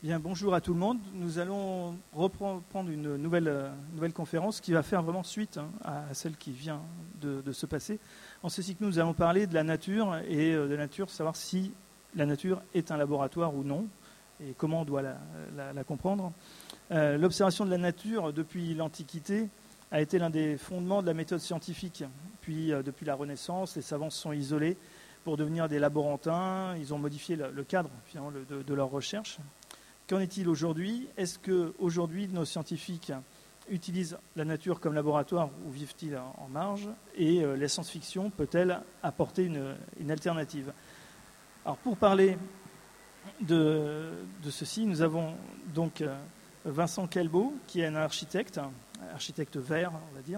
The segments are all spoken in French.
Bien, bonjour à tout le monde. Nous allons reprendre une nouvelle conférence qui va faire vraiment suite à celle qui vient de se passer. En ceci que nous allons parler de la nature et de la nature, savoir si la nature est un laboratoire ou non et comment on doit la comprendre. L'observation de la nature depuis l'Antiquité a été l'un des fondements de la méthode scientifique. Puis, depuis la Renaissance, les savants se sont isolés pour devenir des laborantins. Ils ont modifié le cadre finalement, de leur recherche. Qu'en est-il aujourd'hui? Est-ce qu'aujourd'hui, nos scientifiques utilisent la nature comme laboratoire ou vivent-ils en marge? Et la science-fiction peut-elle apporter une alternative? Alors, pour parler de ceci, nous avons donc Vincent Kelbaud, qui est un architecte vert, on va dire,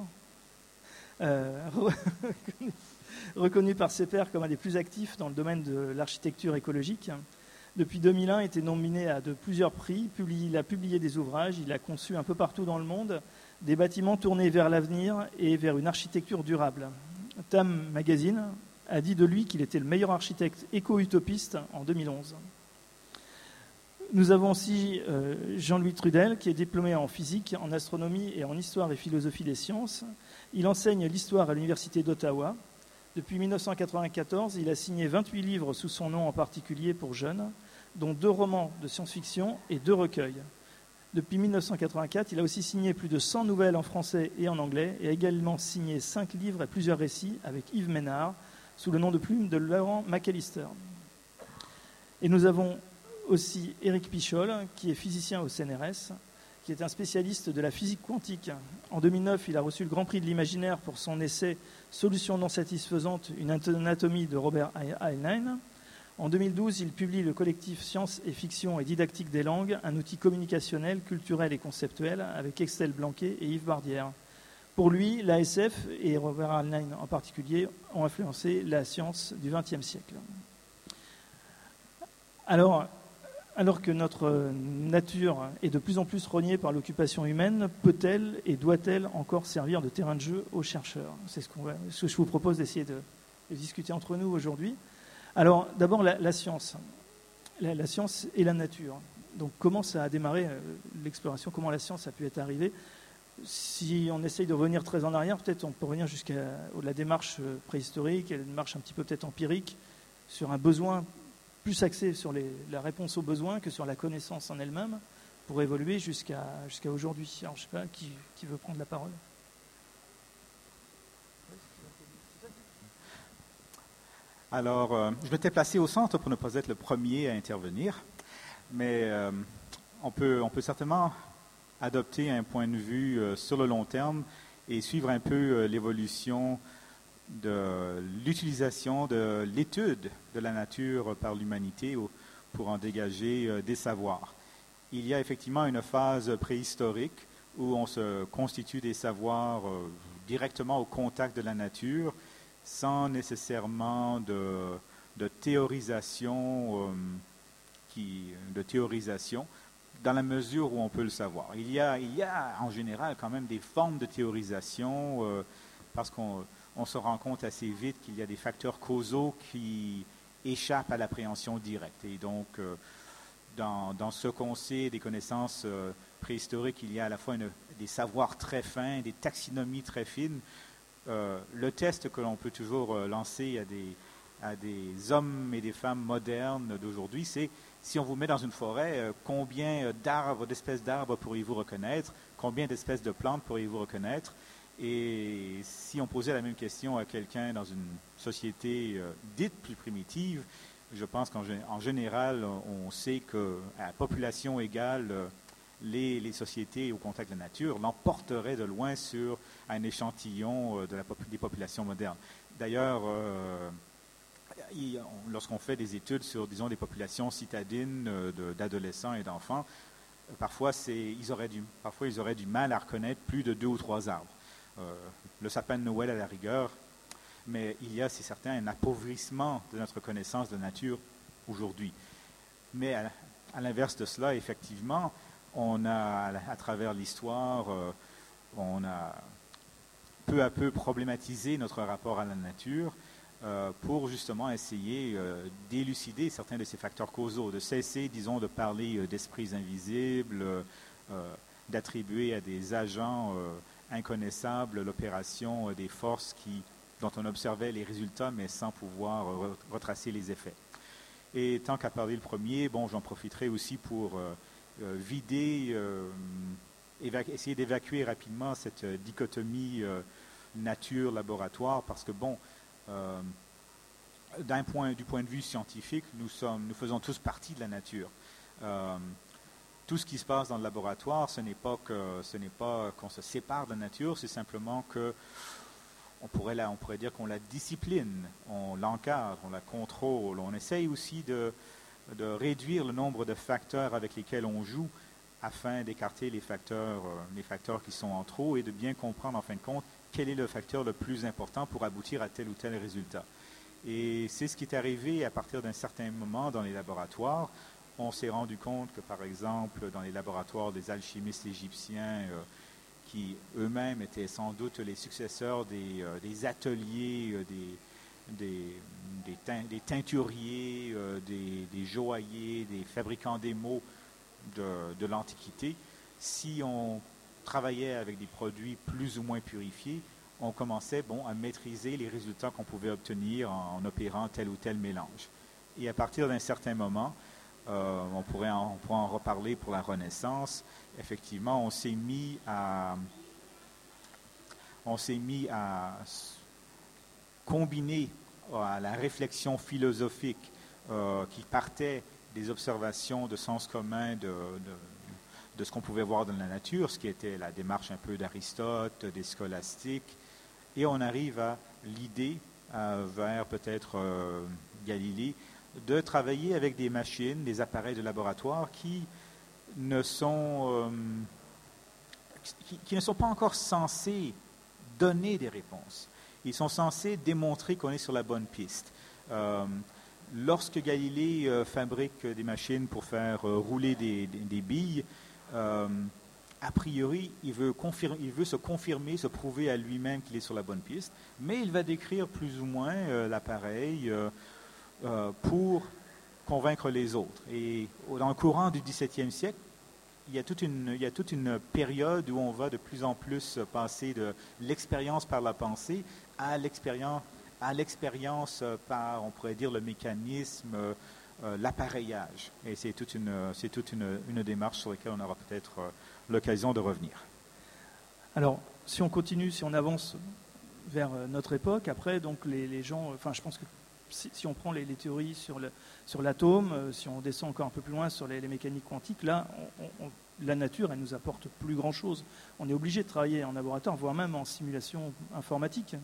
reconnu par ses pairs comme un des plus actifs dans le domaine de l'architecture écologique. Depuis 2001, il a été nominé à plusieurs prix. Il a publié des ouvrages. Il a conçu un peu partout dans le monde des bâtiments tournés vers l'avenir et vers une architecture durable. Time Magazine a dit de lui qu'il était le meilleur architecte éco-utopiste en 2011. Nous avons aussi Jean-Louis Trudel, qui est diplômé en physique, en astronomie et en histoire et philosophie des sciences. Il enseigne l'histoire à l'Université d'Ottawa. Depuis 1994, il a signé 28 livres sous son nom en particulier pour jeunes, dont 2 romans de science-fiction et 2 recueils. Depuis 1984, il a aussi signé plus de 100 nouvelles en français et en anglais et a également signé 5 livres et plusieurs récits avec Yves Ménard sous le nom de plume de Laurent McAllister. Et nous avons aussi Éric Pichol, qui est physicien au CNRS, qui est un spécialiste de la physique quantique. En 2009, il a reçu le Grand Prix de l'imaginaire pour son essai « Solutions non satisfaisantes, une anatomie » de Robert Heinlein. En 2012, il publie le collectif Sciences et Fiction et Didactique des langues, un outil communicationnel, culturel et conceptuel, avec Estelle Blanquet et Yves Bardière. Pour lui, l'ASF, et Robert Heinlein en particulier, ont influencé la science du XXe siècle. Alors que notre nature est de plus en plus rognée par l'occupation humaine, peut-elle et doit-elle encore servir de terrain de jeu aux chercheurs? C'est ce que je vous propose d'essayer de discuter entre nous aujourd'hui. Alors, d'abord, la science. La science et la nature. Donc, comment ça a démarré l'exploration? Comment la science a pu être arrivée? Si on essaye de revenir très en arrière, peut-être on peut revenir jusqu'à la démarche préhistorique, la démarche un petit peu peut-être empirique, sur un besoin plus axé sur la réponse aux besoins que sur la connaissance en elle-même, pour évoluer jusqu'à aujourd'hui. Alors, je ne sais pas, qui veut prendre la parole? Alors, je m'étais placé au centre pour ne pas être le premier à intervenir, mais on peut certainement adopter un point de vue sur le long terme et suivre un peu l'évolution de l'utilisation de l'étude de la nature par l'humanité pour en dégager des savoirs. Il y a effectivement une phase préhistorique où on se constitue des savoirs directement au contact de la nature, sans nécessairement de théorisation, dans la mesure où on peut le savoir. Il y a en général quand même des formes de théorisation parce qu'on se rend compte assez vite qu'il y a des facteurs causaux qui échappent à l'appréhension directe. Et donc, dans ce qu'on sait des connaissances préhistoriques, il y a à la fois des savoirs très fins, des taxonomies très fines. Le test que l'on peut toujours lancer à des hommes et des femmes modernes d'aujourd'hui, c'est si on vous met dans une forêt, combien d'espèces d'arbres pourriez-vous reconnaître, combien d'espèces de plantes pourriez-vous reconnaître? Et si on posait la même question à quelqu'un dans une société dite plus primitive, je pense qu'en général, on sait qu'à population égale, les sociétés au contact de la nature l'emporteraient de loin sur un échantillon des populations modernes. D'ailleurs, lorsqu'on fait des études sur, disons, des populations citadines d'adolescents et d'enfants, parfois ils auraient du mal à reconnaître plus de 2 ou 3 arbres. Le sapin de Noël à la rigueur, mais il y a, c'est certain, un appauvrissement de notre connaissance de la nature aujourd'hui. Mais à l'inverse de cela, effectivement, on a, à travers l'histoire, on a peu à peu problématisé notre rapport à la nature pour justement essayer d'élucider certains de ces facteurs causaux, de cesser, disons, de parler d'esprits invisibles, d'attribuer à des agents inconnaissables l'opération des forces dont on observait les résultats, mais sans pouvoir retracer les effets. Et tant qu'à parler le premier, bon, j'en profiterai aussi pour essayer d'évacuer rapidement cette dichotomie nature-laboratoire, parce que, bon, du point de vue scientifique, nous faisons tous partie de la nature. Tout ce qui se passe dans le laboratoire, ce n'est pas qu'on se sépare de la nature, c'est simplement que on pourrait dire qu'on la discipline, on l'encadre, on la contrôle, on essaye aussi de réduire le nombre de facteurs avec lesquels on joue afin d'écarter les facteurs qui sont en trop et de bien comprendre en fin de compte quel est le facteur le plus important pour aboutir à tel ou tel résultat. Et c'est ce qui est arrivé à partir d'un certain moment dans les laboratoires. On s'est rendu compte que, par exemple, dans les laboratoires des alchimistes égyptiens, qui eux-mêmes étaient sans doute les successeurs des ateliers, des teinturiers, des joailliers, des fabricants d'émaux de l'Antiquité, si on travaillait avec des produits plus ou moins purifiés, on commençait à maîtriser les résultats qu'on pouvait obtenir en opérant tel ou tel mélange. Et à partir d'un certain moment, on pourrait en reparler pour la Renaissance, effectivement, on s'est mis à combiner à la réflexion philosophique qui partait des observations de sens commun de ce qu'on pouvait voir dans la nature, ce qui était la démarche un peu d'Aristote, des scolastiques, et on arrive à l'idée, vers peut-être Galilée, de travailler avec des machines, des appareils de laboratoire qui ne sont pas encore censés donner des réponses. Ils sont censés démontrer qu'on est sur la bonne piste. Lorsque Galilée fabrique des machines pour faire rouler des billes, a priori, il veut se confirmer, se prouver à lui-même qu'il est sur la bonne piste, mais il va décrire plus ou moins l'appareil pour convaincre les autres. Et dans le courant du XVIIe siècle, il y a toute une période où on va de plus en plus passer de l'expérience par la pensée à l'expérience par, on pourrait dire, le mécanisme, l'appareillage. Et c'est toute une démarche sur laquelle on aura peut-être l'occasion de revenir. Alors, si on continue, si on avance vers notre époque, après, donc les gens, je pense que si on prend les théories sur l'atome, si on descend encore un peu plus loin sur les mécaniques quantiques, là, la nature, elle nous apporte plus grand-chose. On est obligé de travailler en laboratoire, voire même en simulation informatique.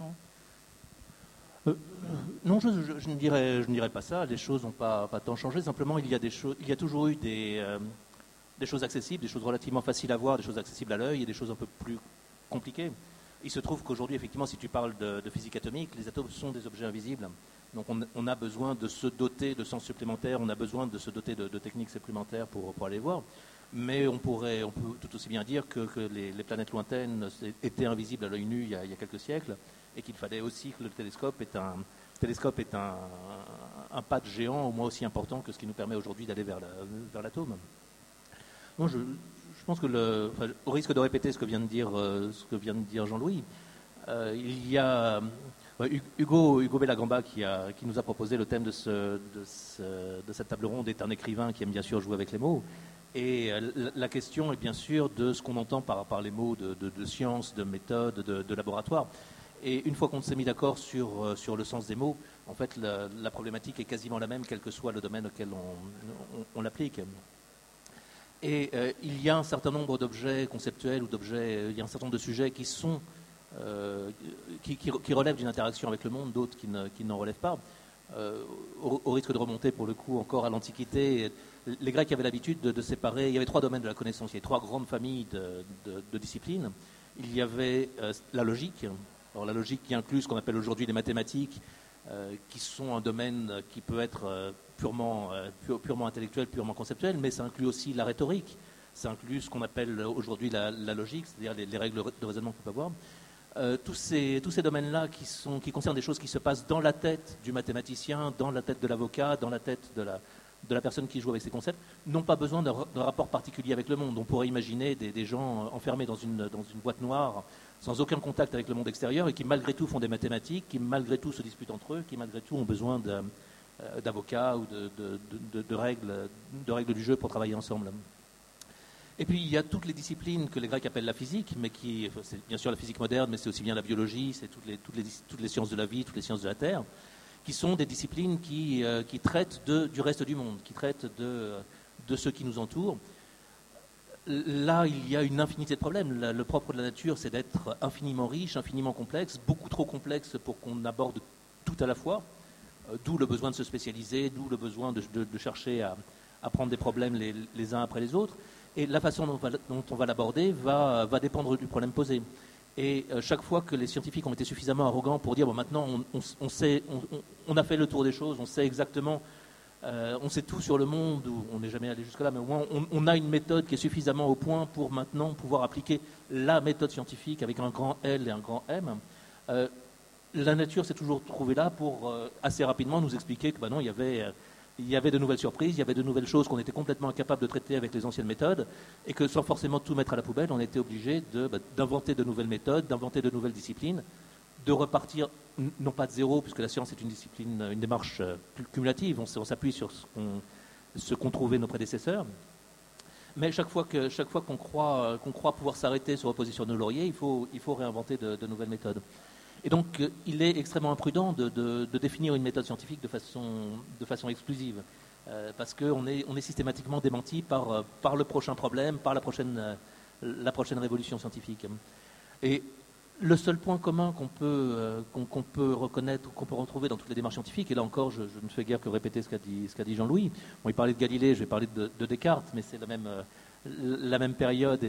Non, je ne dirais pas ça. Les choses n'ont pas tant changé. Simplement, il y a toujours eu des choses accessibles, des choses relativement faciles à voir, des choses accessibles à l'œil et des choses un peu plus compliquées. Il se trouve qu'aujourd'hui, effectivement, si tu parles de physique atomique, les atomes sont des objets invisibles. Donc on a besoin de se doter de sens supplémentaires, on a besoin de se doter de techniques supplémentaires pour aller voir. Mais on peut tout aussi bien dire que les planètes lointaines étaient invisibles à l'œil nu il y a quelques siècles, et qu'il fallait aussi que le télescope est un pas de géant au moins aussi important que ce qui nous permet aujourd'hui d'aller vers l'atome. Non, je pense que au risque de répéter ce que vient de dire Jean-Louis, il y a Hugo Bellagamba qui nous a proposé le thème de cette table ronde est un écrivain qui aime bien sûr jouer avec les mots. Et la question est bien sûr de ce qu'on entend par les mots de science, de méthode, de laboratoire. Et une fois qu'on s'est mis d'accord sur le sens des mots, en fait, la problématique est quasiment la même, quel que soit le domaine auquel on l'applique. Et il y a un certain nombre d'objets conceptuels ou il y a un certain nombre de sujets qui relèvent d'une interaction avec le monde, d'autres qui n'en relèvent pas. Au risque de remonter pour le coup encore à l'Antiquité, les Grecs avaient l'habitude de séparer, il y avait trois domaines de la connaissance, il y avait trois grandes familles de disciplines. Il y avait la logique, alors la logique qui inclut ce qu'on appelle aujourd'hui les mathématiques, qui sont un domaine qui peut être purement intellectuel, purement conceptuel, mais ça inclut aussi la rhétorique, ça inclut ce qu'on appelle aujourd'hui la logique, c'est-à-dire les règles de raisonnement qu'on peut avoir. tous ces domaines-là qui concernent des choses qui se passent dans la tête du mathématicien, dans la tête de l'avocat, dans la tête de la personne qui joue avec ces concepts, n'ont pas besoin d'un rapport particulier avec le monde. On pourrait imaginer des gens enfermés dans une boîte noire, sans aucun contact avec le monde extérieur, et qui malgré tout font des mathématiques, qui malgré tout se disputent entre eux, qui malgré tout ont besoin d'avocats ou de règles du jeu pour travailler ensemble. Et puis il y a toutes les disciplines que les Grecs appellent la physique, mais c'est bien sûr la physique moderne, mais c'est aussi bien la biologie, c'est toutes les sciences de la vie, toutes les sciences de la Terre, qui sont des disciplines qui traitent du reste du monde, qui traitent de ce qui nous entoure. Là, il y a une infinité de problèmes. Le propre de la nature, c'est d'être infiniment riche, infiniment complexe, beaucoup trop complexe pour qu'on aborde tout à la fois, d'où le besoin de se spécialiser, d'où le besoin de chercher à prendre des problèmes les uns après les autres. Et la façon dont on va l'aborder va dépendre du problème posé. Et chaque fois que les scientifiques ont été suffisamment arrogants pour dire maintenant on a fait le tour des choses, on sait exactement, on sait tout sur le monde, ou on n'est jamais allé jusque-là, mais au moins on a une méthode qui est suffisamment au point pour maintenant pouvoir appliquer la méthode scientifique avec un grand L et un grand M. La nature s'est toujours trouvée là pour assez rapidement nous expliquer que non, il y avait de nouvelles surprises, il y avait de nouvelles choses qu'on était complètement incapable de traiter avec les anciennes méthodes, et que sans forcément tout mettre à la poubelle, on était obligé d'inventer de nouvelles méthodes, d'inventer de nouvelles disciplines, de repartir, non pas de zéro, puisque la science est une discipline, une démarche cumulative, on s'appuie sur ce qu'ont trouvé nos prédécesseurs, mais chaque fois qu'on croit pouvoir s'arrêter, se reposer sur nos lauriers, il faut réinventer de nouvelles méthodes. Et donc, il est extrêmement imprudent de définir une méthode scientifique de façon exclusive, parce qu'on est systématiquement démenti par le prochain problème, par la prochaine révolution scientifique. Et le seul point commun qu'on peut reconnaître, qu'on peut retrouver dans toutes les démarches scientifiques, et là encore, je ne fais guère que répéter ce qu'a dit Jean-Louis. Il parlait de Galilée, je vais parler de Descartes, mais c'est la même période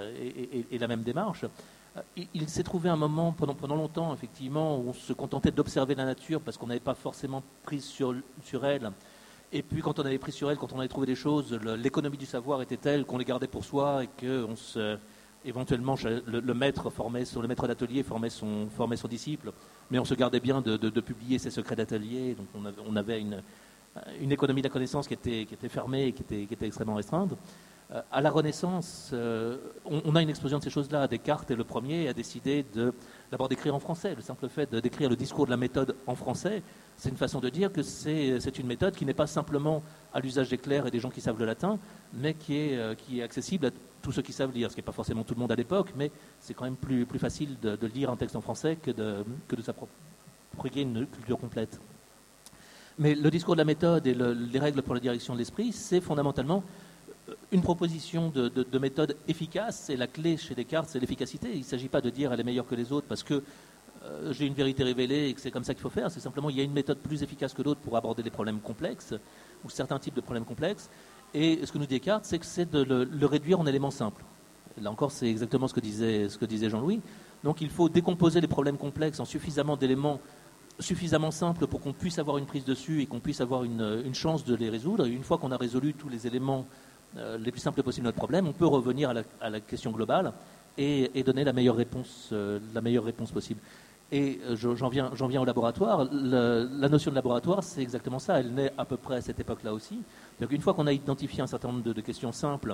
et la même démarche. Il s'est trouvé un moment, pendant longtemps, effectivement, où on se contentait d'observer la nature parce qu'on n'avait pas forcément prise sur elle. Et puis, quand on avait pris sur elle, quand on avait trouvé des choses, l'économie du savoir était telle qu'on les gardait pour soi et que éventuellement, le maître d'atelier formait son disciple. Mais on se gardait bien de publier ses secrets d'atelier. Donc, on avait une économie de la connaissance qui était fermée et qui était extrêmement restreinte. À la Renaissance, on a une explosion de ces choses-là. Descartes est le premier à décider d'abord d'écrire en français. Le simple fait d'écrire le discours de la méthode en français, c'est une façon de dire que c'est une méthode qui n'est pas simplement à l'usage des clercs et des gens qui savent le latin, mais qui est accessible à tous ceux qui savent lire, ce qui n'est pas forcément tout le monde à l'époque, mais c'est quand même plus facile de lire un texte en français que de s'approprier une culture complète. Mais le discours de la méthode et les règles pour la direction de l'esprit, c'est fondamentalement une proposition de méthode efficace, et la clé chez Descartes, c'est l'efficacité. Il ne s'agit pas de dire elle est meilleure que les autres parce que j'ai une vérité révélée et que c'est comme ça qu'il faut faire. C'est simplement il y a une méthode plus efficace que d'autres pour aborder les problèmes complexes ou certains types de problèmes complexes. Et ce que nous dit Descartes, c'est que c'est de le réduire en éléments simples. Là encore, c'est exactement ce que disait Jean-Louis. Donc il faut décomposer les problèmes complexes en suffisamment d'éléments suffisamment simples pour qu'on puisse avoir une prise dessus et qu'on puisse avoir une chance de les résoudre. Et une fois qu'on a résolu tous les éléments les plus simples possibles de notre problème, on peut revenir à la question globale et donner la meilleure réponse possible. Et j'en viens au laboratoire. La notion de laboratoire, c'est exactement ça. Elle naît à peu près à cette époque-là aussi. Donc une fois qu'on a identifié un certain nombre de questions simples,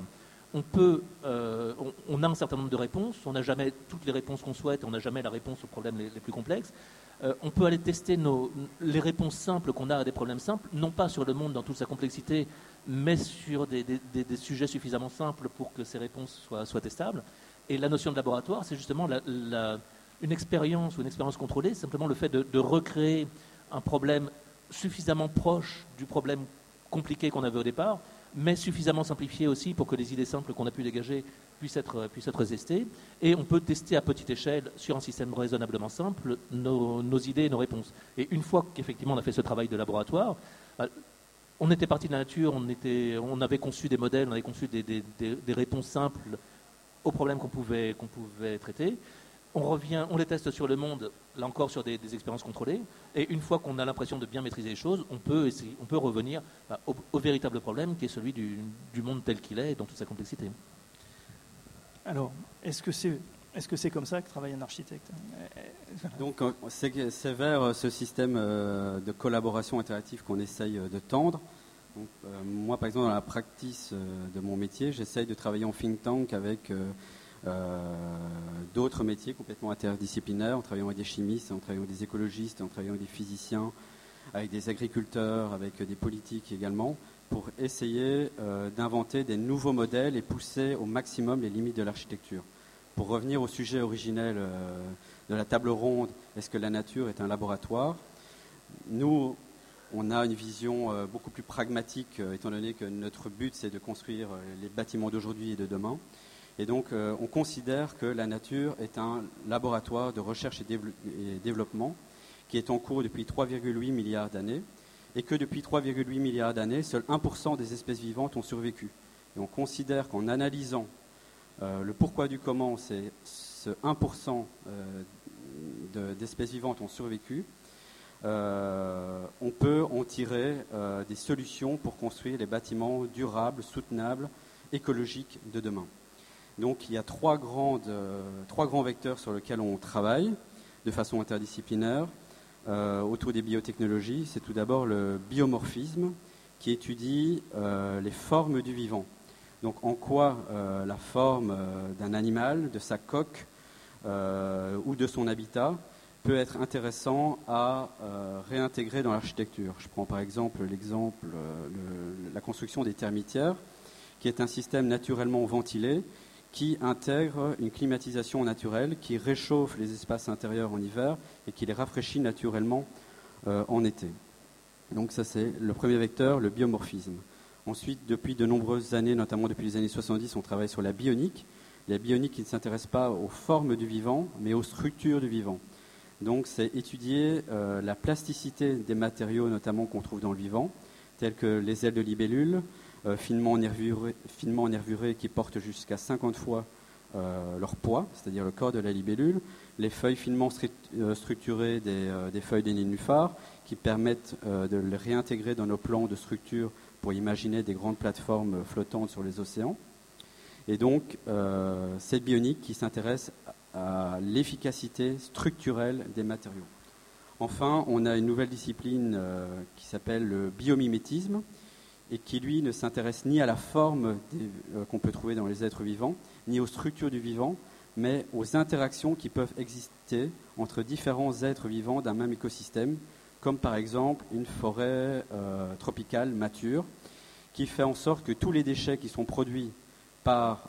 on a un certain nombre de réponses. On n'a jamais toutes les réponses qu'on souhaite. On n'a jamais la réponse aux problèmes les plus complexes. On peut aller tester les réponses simples qu'on a à des problèmes simples, non pas sur le monde dans toute sa complexité, mais sur des sujets suffisamment simples pour que ces réponses soient testables. Et la notion de laboratoire, c'est justement une expérience ou une expérience contrôlée, simplement le fait de recréer un problème suffisamment proche du problème compliqué qu'on avait au départ, mais suffisamment simplifié aussi pour que les idées simples qu'on a pu dégager puissent être testées. Et on peut tester à petite échelle, sur un système raisonnablement simple, nos idées et nos réponses. Et une fois qu'effectivement on a fait ce travail de laboratoire, on était parti de la nature, on avait conçu des modèles, on avait conçu des réponses simples aux problèmes qu'on pouvait traiter. On les teste sur le monde, là encore sur des expériences contrôlées, et une fois qu'on a l'impression de bien maîtriser les choses, on peut revenir au véritable problème qui est celui du monde tel qu'il est, dans toute sa complexité. Alors, est-ce que c'est Est-ce que c'est comme ça que travaille un architecte? Donc c'est vers ce système de collaboration interactive qu'on essaye de tendre. Donc, moi, par exemple, dans la practice de mon métier, j'essaye de travailler en think tank avec d'autres métiers complètement interdisciplinaires, en travaillant avec des chimistes, en travaillant avec des écologistes, en travaillant avec des physiciens, avec des agriculteurs, avec des politiques également, pour essayer d'inventer des nouveaux modèles et pousser au maximum les limites de l'architecture. Pour revenir au sujet originel de la table ronde, est-ce que la nature est un laboratoire? Nous, on a une vision beaucoup plus pragmatique, étant donné que notre but, c'est de construire les bâtiments d'aujourd'hui et de demain. Et donc, on considère que la nature est un laboratoire de recherche et développement qui est en cours depuis 3,8 milliards d'années, et que depuis 3,8 milliards d'années, seuls 1% des espèces vivantes ont survécu. Et on considère qu'en analysant le pourquoi du comment ce 1% d'espèces vivantes ont survécu, on peut en tirer des solutions pour construire les bâtiments durables, soutenables, écologiques de demain. Donc il y a trois grands vecteurs sur lesquels on travaille de façon interdisciplinaire autour des biotechnologies. C'est tout d'abord le biomorphisme qui étudie les formes du vivant. Donc en quoi la forme d'un animal, de sa coque ou de son habitat peut être intéressant à réintégrer dans l'architecture. Je prends par exemple la construction des termitières, qui est un système naturellement ventilé qui intègre une climatisation naturelle, qui réchauffe les espaces intérieurs en hiver et qui les rafraîchit naturellement en été. Donc ça c'est le premier vecteur, le biomorphisme. Ensuite, depuis de nombreuses années, notamment depuis les années 70, on travaille sur la bionique. La bionique qui ne s'intéresse pas aux formes du vivant, mais aux structures du vivant. Donc c'est étudier la plasticité des matériaux, notamment qu'on trouve dans le vivant, tels que les ailes de libellule, finement nervurés qui portent jusqu'à 50 fois leur poids, c'est-à-dire le corps de la libellule, les feuilles finement structurées des feuilles des nénuphars qui permettent de les réintégrer dans nos plans de structure pour imaginer des grandes plateformes flottantes sur les océans. Et donc, cette bionique qui s'intéresse à l'efficacité structurelle des matériaux. Enfin, on a une nouvelle discipline qui s'appelle le biomimétisme et qui, lui, ne s'intéresse ni à la forme qu'on peut trouver dans les êtres vivants, ni aux structures du vivant, mais aux interactions qui peuvent exister entre différents êtres vivants d'un même écosystème, comme par exemple une forêt tropicale mature, qui fait en sorte que tous les déchets qui sont produits par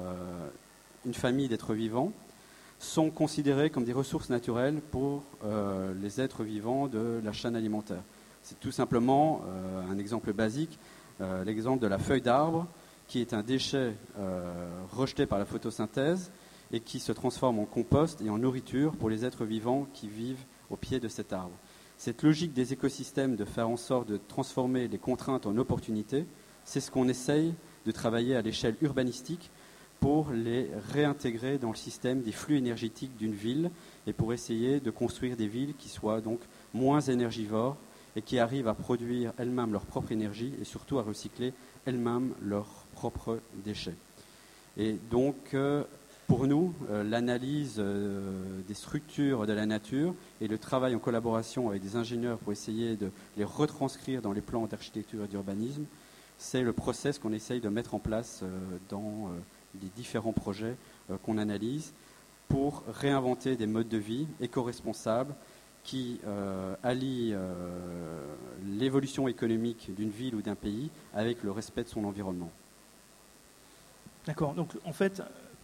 une famille d'êtres vivants sont considérés comme des ressources naturelles pour les êtres vivants de la chaîne alimentaire. C'est tout simplement un exemple basique, l'exemple de la feuille d'arbre, qui est un déchet rejeté par la photosynthèse et qui se transforme en compost et en nourriture pour les êtres vivants qui vivent au pied de cet arbre. Cette logique des écosystèmes de faire en sorte de transformer les contraintes en opportunités, c'est ce qu'on essaye de travailler à l'échelle urbanistique pour les réintégrer dans le système des flux énergétiques d'une ville et pour essayer de construire des villes qui soient donc moins énergivores et qui arrivent à produire elles-mêmes leur propre énergie et surtout à recycler elles-mêmes leurs propres déchets. Et donc, pour nous, l'analyse des structures de la nature et le travail en collaboration avec des ingénieurs pour essayer de les retranscrire dans les plans d'architecture et d'urbanisme, c'est le process qu'on essaye de mettre en place dans les différents projets qu'on analyse pour réinventer des modes de vie éco-responsables qui allient l'évolution économique d'une ville ou d'un pays avec le respect de son environnement. D'accord. Donc, en fait,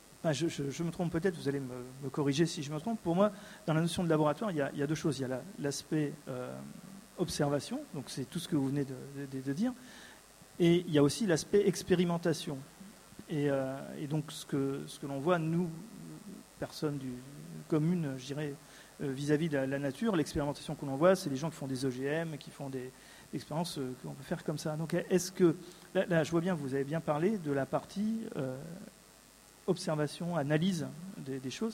je me trompe peut-être, vous allez me corriger si je me trompe. Pour moi, dans la notion de laboratoire, il y a deux choses. Il y a l'aspect observation, donc c'est tout ce que vous venez de dire, et il y a aussi l'aspect expérimentation. Et donc, ce que l'on voit, nous, personnes communes, je dirais, vis-à-vis de la nature, l'expérimentation que l'on voit, c'est les gens qui font des OGM, qui font des expériences qu'on peut faire comme ça. Donc, est-ce que... Là, je vois bien, vous avez bien parlé de la partie observation, analyse des choses,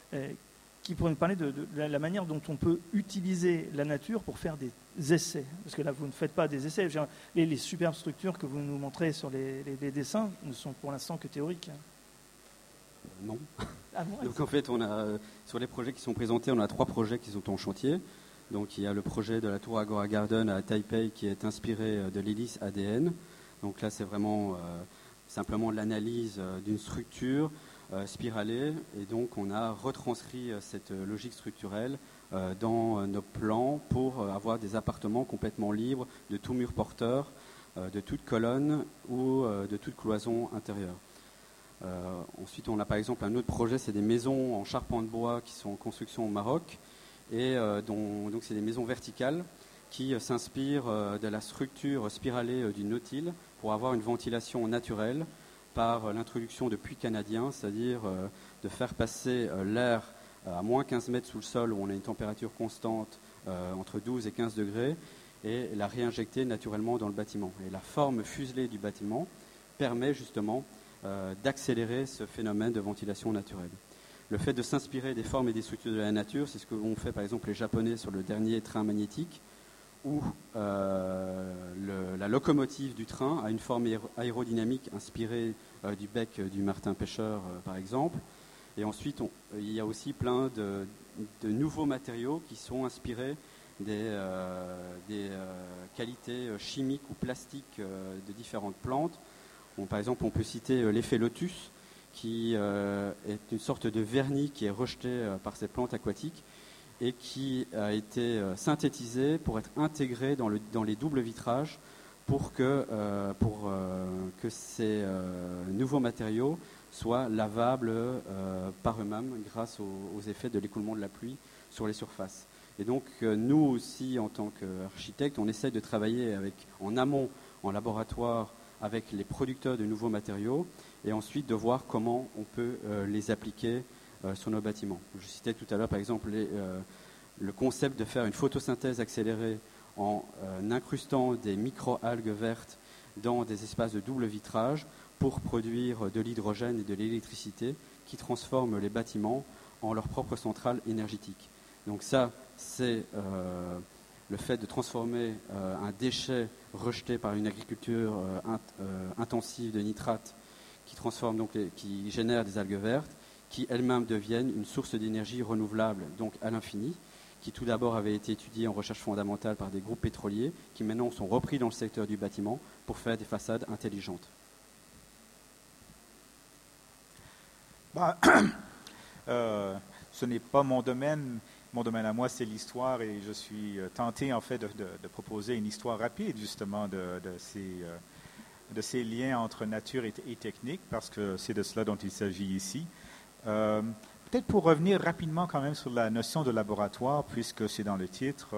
qui pourrait nous parler de la manière dont on peut utiliser la nature pour faire des essais. Parce que là, vous ne faites pas des essais. Les superbes structures que vous nous montrez sur les dessins ne sont pour l'instant que théoriques. Non. Ah bon, Donc en fait, sur les projets qui sont présentés, on a 3 projets qui sont en chantier. Donc il y a le projet de la tour Agora Garden à Taipei qui est inspiré de l'hélice ADN. Donc là, c'est vraiment simplement l'analyse d'une structure spiralée. Et donc on a retranscrit cette logique structurelle dans nos plans pour avoir des appartements complètement libres de tout mur porteur, de toute colonne ou de toute cloison intérieure. Ensuite, on a par exemple un autre projet, c'est des maisons en charpente de bois qui sont en construction au Maroc et donc c'est des maisons verticales qui s'inspirent de la structure spiralée du Nautil pour avoir une ventilation naturelle par l'introduction de puits canadiens, c'est-à-dire de faire passer l'air à moins 15 mètres sous le sol où on a une température constante entre 12 et 15 degrés et la réinjecter naturellement dans le bâtiment. Et la forme fuselée du bâtiment permet justement d'accélérer ce phénomène de ventilation naturelle. Le fait de s'inspirer des formes et des structures de la nature, c'est ce que vont faire par exemple les Japonais sur le dernier train magnétique, où la locomotive du train a une forme aérodynamique inspirée du bec du martin pêcheur, par exemple. Et ensuite, il y a aussi plein de nouveaux matériaux qui sont inspirés des qualités chimiques ou plastiques de différentes plantes. Par exemple, on peut citer l'effet lotus, qui est une sorte de vernis qui est rejeté par ces plantes aquatiques et qui a été synthétisé pour être intégré dans les doubles vitrages pour que ces nouveaux matériaux soient lavables par eux-mêmes grâce aux effets de l'écoulement de la pluie sur les surfaces. Et donc, nous aussi, en tant qu'architectes, on essaye de travailler en amont, en laboratoire, avec les producteurs de nouveaux matériaux et ensuite de voir comment on peut les appliquer sur nos bâtiments. Je citais tout à l'heure, par exemple, le concept de faire une photosynthèse accélérée en incrustant des micro-algues vertes dans des espaces de double vitrage pour produire de l'hydrogène et de l'électricité qui transforment les bâtiments en leur propre centrale énergétique. Donc ça, c'est le fait de transformer un déchet rejeté par une agriculture intensive de nitrates qui génère des algues vertes, qui elles-mêmes deviennent une source d'énergie renouvelable, donc à l'infini, qui tout d'abord avait été étudiée en recherche fondamentale par des groupes pétroliers, qui maintenant sont repris dans le secteur du bâtiment pour faire des façades intelligentes. Ce n'est pas mon domaine. Mon domaine à moi, c'est l'histoire et je suis tenté en fait de proposer une histoire rapide justement de ces liens entre nature et technique parce que c'est de cela dont il s'agit ici. Peut-être pour revenir rapidement quand même sur la notion de laboratoire puisque c'est dans le titre.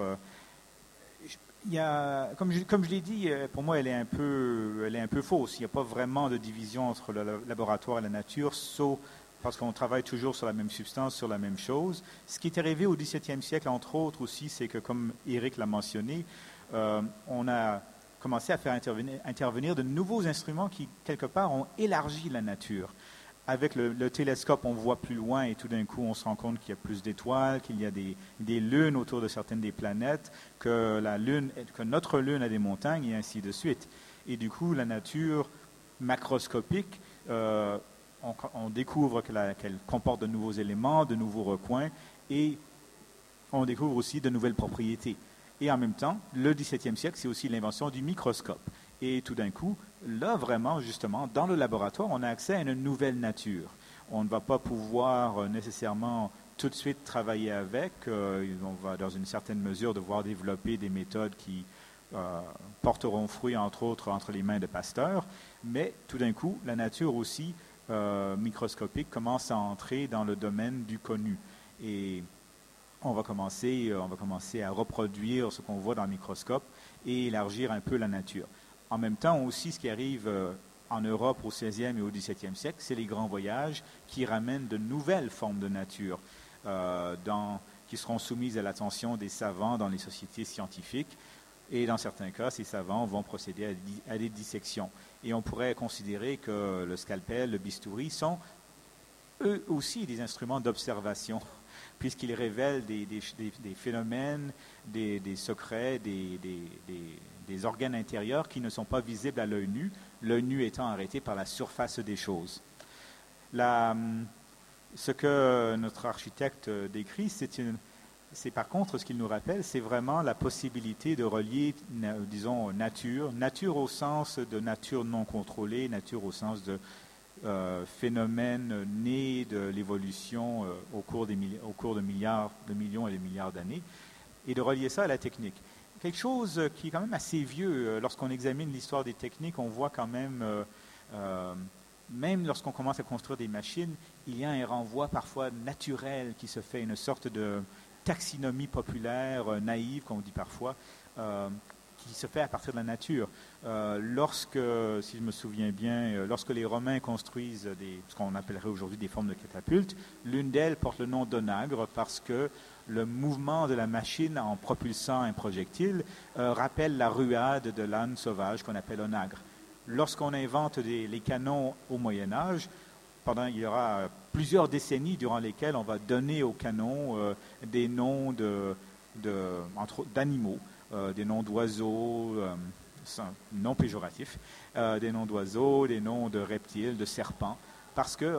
Comme je l'ai dit, pour moi, elle est un peu fausse. Il n'y a pas vraiment de division entre le laboratoire et la nature, sauf parce qu'on travaille toujours sur la même substance, sur la même chose. Ce qui est arrivé au XVIIe siècle, entre autres aussi, c'est que, comme Éric l'a mentionné, on a commencé à faire intervenir de nouveaux instruments qui, quelque part, ont élargi la nature. Avec le télescope, on voit plus loin et tout d'un coup, on se rend compte qu'il y a plus d'étoiles, qu'il y a des lunes autour de certaines des planètes, que notre lune a des montagnes et ainsi de suite. Et du coup, la nature macroscopique, on découvre qu'elle comporte de nouveaux éléments, de nouveaux recoins, et on découvre aussi de nouvelles propriétés. Et en même temps, le XVIIe siècle, c'est aussi l'invention du microscope. Et tout d'un coup, là, vraiment, justement, dans le laboratoire, on a accès à une nouvelle nature. On ne va pas pouvoir nécessairement tout de suite travailler avec. On va, dans une certaine mesure, devoir développer des méthodes qui porteront fruit, entre autres, entre les mains de Pasteur. Mais tout d'un coup, la nature aussi microscopique commence à entrer dans le domaine du connu. Et on va commencer à reproduire ce qu'on voit dans le microscope et élargir un peu la nature. En même temps aussi, ce qui arrive en Europe au XVIe et au XVIIe siècle, c'est les grands voyages qui ramènent de nouvelles formes de nature qui seront soumises à l'attention des savants dans les sociétés scientifiques. Et dans certains cas, ces savants vont procéder à des dissections. Et on pourrait considérer que le scalpel, le bistouri sont eux aussi des instruments d'observation, puisqu'ils révèlent des phénomènes, des secrets, des organes intérieurs qui ne sont pas visibles à l'œil nu étant arrêté par la surface des choses. Ce que notre architecte décrit, c'est par contre ce qu'il nous rappelle, c'est vraiment la possibilité de relier, disons, nature au sens de nature non contrôlée, nature au sens de phénomène né de l'évolution au cours de millions et de milliards d'années, et de relier ça à la technique. Quelque chose qui est quand même assez vieux. Lorsqu'on examine l'histoire des techniques, on voit quand même, même lorsqu'on commence à construire des machines, il y a un renvoi parfois naturel qui se fait, une sorte de taxinomie populaire, naïve, comme on dit parfois, qui se fait à partir de la nature. Lorsque, si je me souviens bien, lorsque les Romains construisent ce qu'on appellerait aujourd'hui des formes de catapultes, l'une d'elles porte le nom d'onagre parce que le mouvement de la machine en propulsant un projectile rappelle la ruade de l'âne sauvage qu'on appelle onagre. Lorsqu'on invente les canons au Moyen-Âge, il y aura plusieurs décennies durant lesquelles on va donner aux canons des noms d'animaux, des noms d'oiseaux, non péjoratifs, des noms d'oiseaux, des noms de reptiles, de serpents, parce que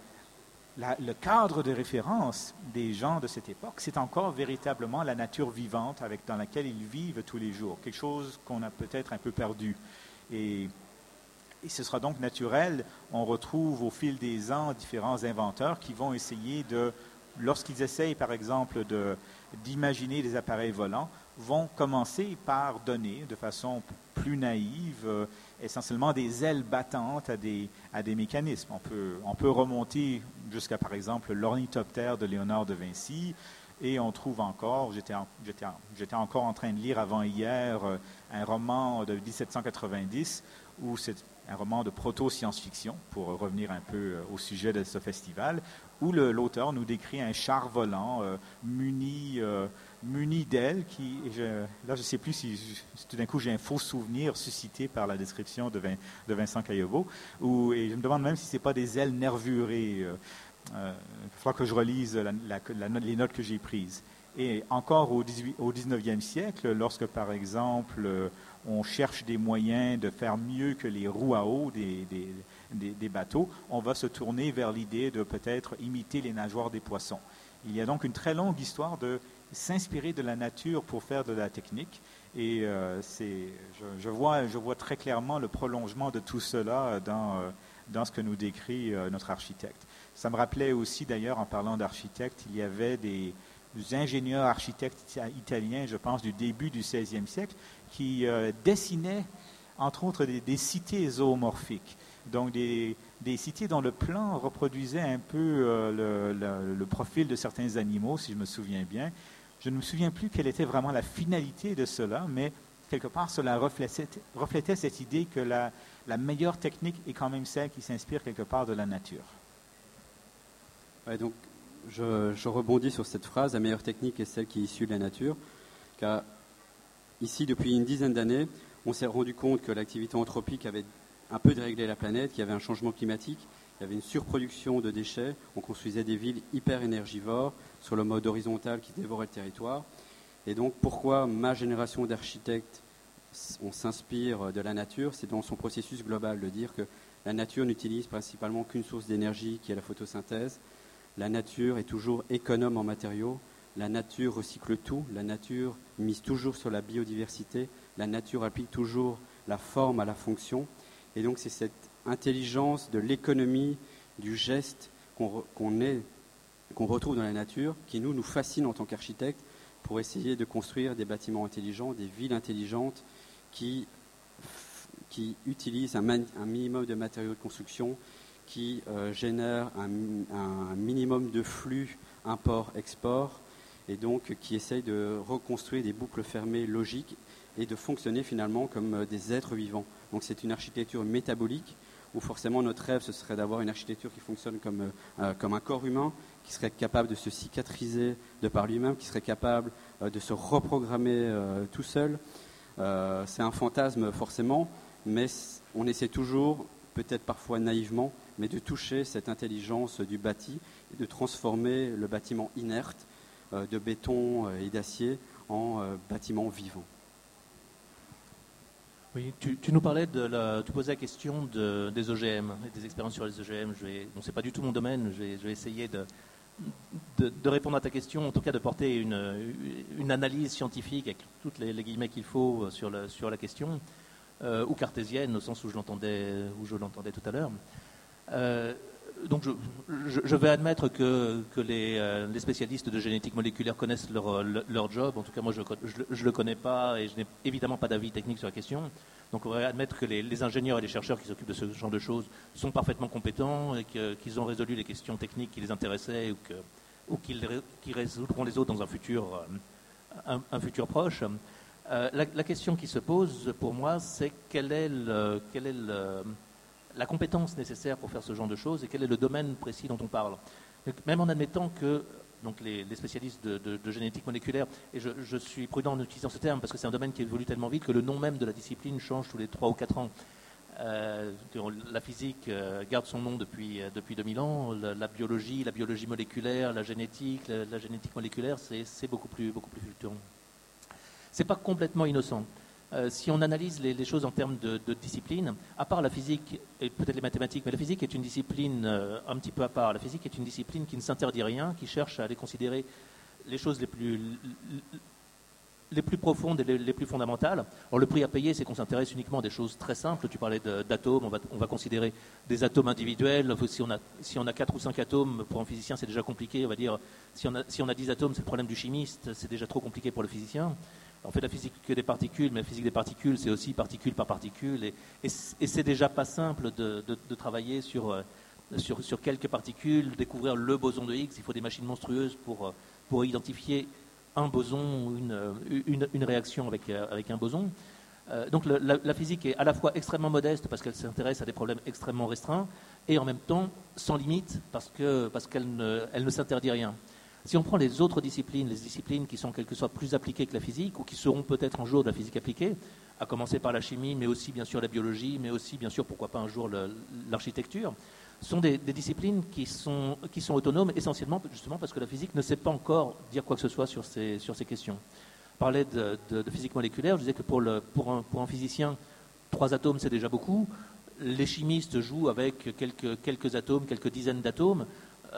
le cadre de référence des gens de cette époque, c'est encore véritablement la nature vivante dans laquelle ils vivent tous les jours, quelque chose qu'on a peut-être un peu perdu. Et ce sera donc naturel. On retrouve au fil des ans différents inventeurs qui vont essayer lorsqu'ils essayent par exemple d'imaginer des appareils volants, vont commencer par donner de façon plus naïve essentiellement des ailes battantes à des mécanismes. On peut remonter jusqu'à par exemple l'ornithoptère de Léonard de Vinci, et on trouve encore, j'étais encore en train de lire avant-hier un roman de 1790 où c'est un roman de proto-science-fiction, pour revenir un peu au sujet de ce festival, où l'auteur nous décrit un char volant muni d'ailes qui, là je ne sais plus si tout d'un coup j'ai un faux souvenir suscité par la description de Vincent Caillobo, et je me demande même si ce n'est pas des ailes nervurées. Il va falloir que je relise les notes que j'ai prises. Et encore au 19e siècle, lorsque par exemple on cherche des moyens de faire mieux que les roues à eau des bateaux, on va se tourner vers l'idée de peut-être imiter les nageoires des poissons. Il y a donc une très longue histoire de s'inspirer de la nature pour faire de la technique, et je vois très clairement le prolongement de tout cela dans ce que nous décrit notre architecte. Ça me rappelait aussi d'ailleurs, en parlant d'architecte, il y avait des ingénieurs architectes italiens, je pense, du début du XVIe siècle, qui dessinaient, entre autres, des cités zoomorphiques. Donc des cités dont le plan reproduisait un peu le profil de certains animaux, si je me souviens bien. Je ne me souviens plus quelle était vraiment la finalité de cela, mais quelque part, cela reflétait cette idée que la meilleure technique est quand même celle qui s'inspire quelque part de la nature. Ouais, donc, je rebondis sur cette phrase, la meilleure technique est celle qui est issue de la nature, car ici, depuis une dizaine d'années, on s'est rendu compte que l'activité anthropique avait un peu déréglé la planète, qu'il y avait un changement climatique, il y avait une surproduction de déchets, on construisait des villes hyper énergivores sur le mode horizontal qui dévorait le territoire. Et donc, pourquoi ma génération d'architectes, on s'inspire de la nature, c'est dans son processus global de dire que la nature n'utilise principalement qu'une source d'énergie qui est la photosynthèse. La nature est toujours économe en matériaux, la nature recycle tout, la nature mise toujours sur la biodiversité, la nature applique toujours la forme à la fonction. Et donc c'est cette intelligence de l'économie, du geste qu'on retrouve dans la nature qui nous fascine en tant qu'architectes pour essayer de construire des bâtiments intelligents, des villes intelligentes qui utilisent un minimum de matériaux de construction, qui génère un minimum de flux import-export, et donc qui essaye de reconstruire des boucles fermées logiques et de fonctionner finalement comme des êtres vivants. Donc c'est une architecture métabolique où forcément notre rêve ce serait d'avoir une architecture qui fonctionne comme un corps humain, qui serait capable de se cicatriser de par lui-même, qui serait capable de se reprogrammer tout seul. C'est un fantasme forcément, mais on essaie toujours, peut-être parfois naïvement, mais de toucher cette intelligence du bâti et de transformer le bâtiment inerte de béton et d'acier en bâtiment vivant. Oui, tu nous parlais tu posais la question des OGM et des expériences sur les OGM. Bon, c'est pas du tout mon domaine. Je vais essayer de répondre à ta question, en tout cas de porter une analyse scientifique avec toutes les guillemets qu'il faut sur la question, ou cartésienne au sens où je l'entendais tout à l'heure. Donc je vais admettre que les spécialistes de génétique moléculaire connaissent leur job. En tout cas, moi, je ne le connais pas et je n'ai évidemment pas d'avis technique sur la question. Donc on va admettre que les ingénieurs et les chercheurs qui s'occupent de ce genre de choses sont parfaitement compétents et qu'ils ont résolu les questions techniques qui les intéressaient ou qu'ils résoudront les autres dans un futur proche. La question qui se pose pour moi, c'est quelle est la compétence nécessaire pour faire ce genre de choses et quel est le domaine précis dont on parle. Même en admettant que donc les spécialistes de génétique moléculaire, et je suis prudent en utilisant ce terme parce que c'est un domaine qui évolue tellement vite que le nom même de la discipline change tous les 3 ou 4 ans. La physique garde son nom depuis 2000 ans, la biologie moléculaire, la génétique moléculaire, c'est beaucoup plus fluctuant. C'est pas complètement innocent. Si on analyse les choses en termes de discipline, à part la physique et peut-être les mathématiques, mais la physique est une discipline un petit peu à part. La physique est une discipline qui ne s'interdit rien, qui cherche à aller considérer les choses les plus profondes et les plus fondamentales. Alors le prix à payer, c'est qu'on s'intéresse uniquement à des choses très simples. Tu parlais d'atomes, on va considérer des atomes individuels. Si on a 4 ou 5 atomes, pour un physicien, c'est déjà compliqué. On va dire, si on a 10 atomes, c'est le problème du chimiste, c'est déjà trop compliqué pour le physicien. On fait la physique que des particules, mais la physique des particules, c'est aussi particule par particule. Et c'est déjà pas simple de travailler sur quelques particules, découvrir le boson de Higgs. Il faut des machines monstrueuses pour identifier un boson ou une réaction avec un boson. Donc la physique est à la fois extrêmement modeste parce qu'elle s'intéresse à des problèmes extrêmement restreints et en même temps sans limite parce qu'elle ne s'interdit rien. Si on prend les autres disciplines, les disciplines qui sont en quelque sorte plus appliquées que la physique ou qui seront peut-être un jour de la physique appliquée, à commencer par la chimie, mais aussi bien sûr la biologie, mais aussi bien sûr pourquoi pas un jour l'architecture, sont des disciplines qui sont autonomes essentiellement justement parce que la physique ne sait pas encore dire quoi que ce soit sur ces questions. Je parlais de physique moléculaire, je disais que pour un physicien, 3 atomes c'est déjà beaucoup. Les chimistes jouent avec quelques atomes, quelques dizaines d'atomes.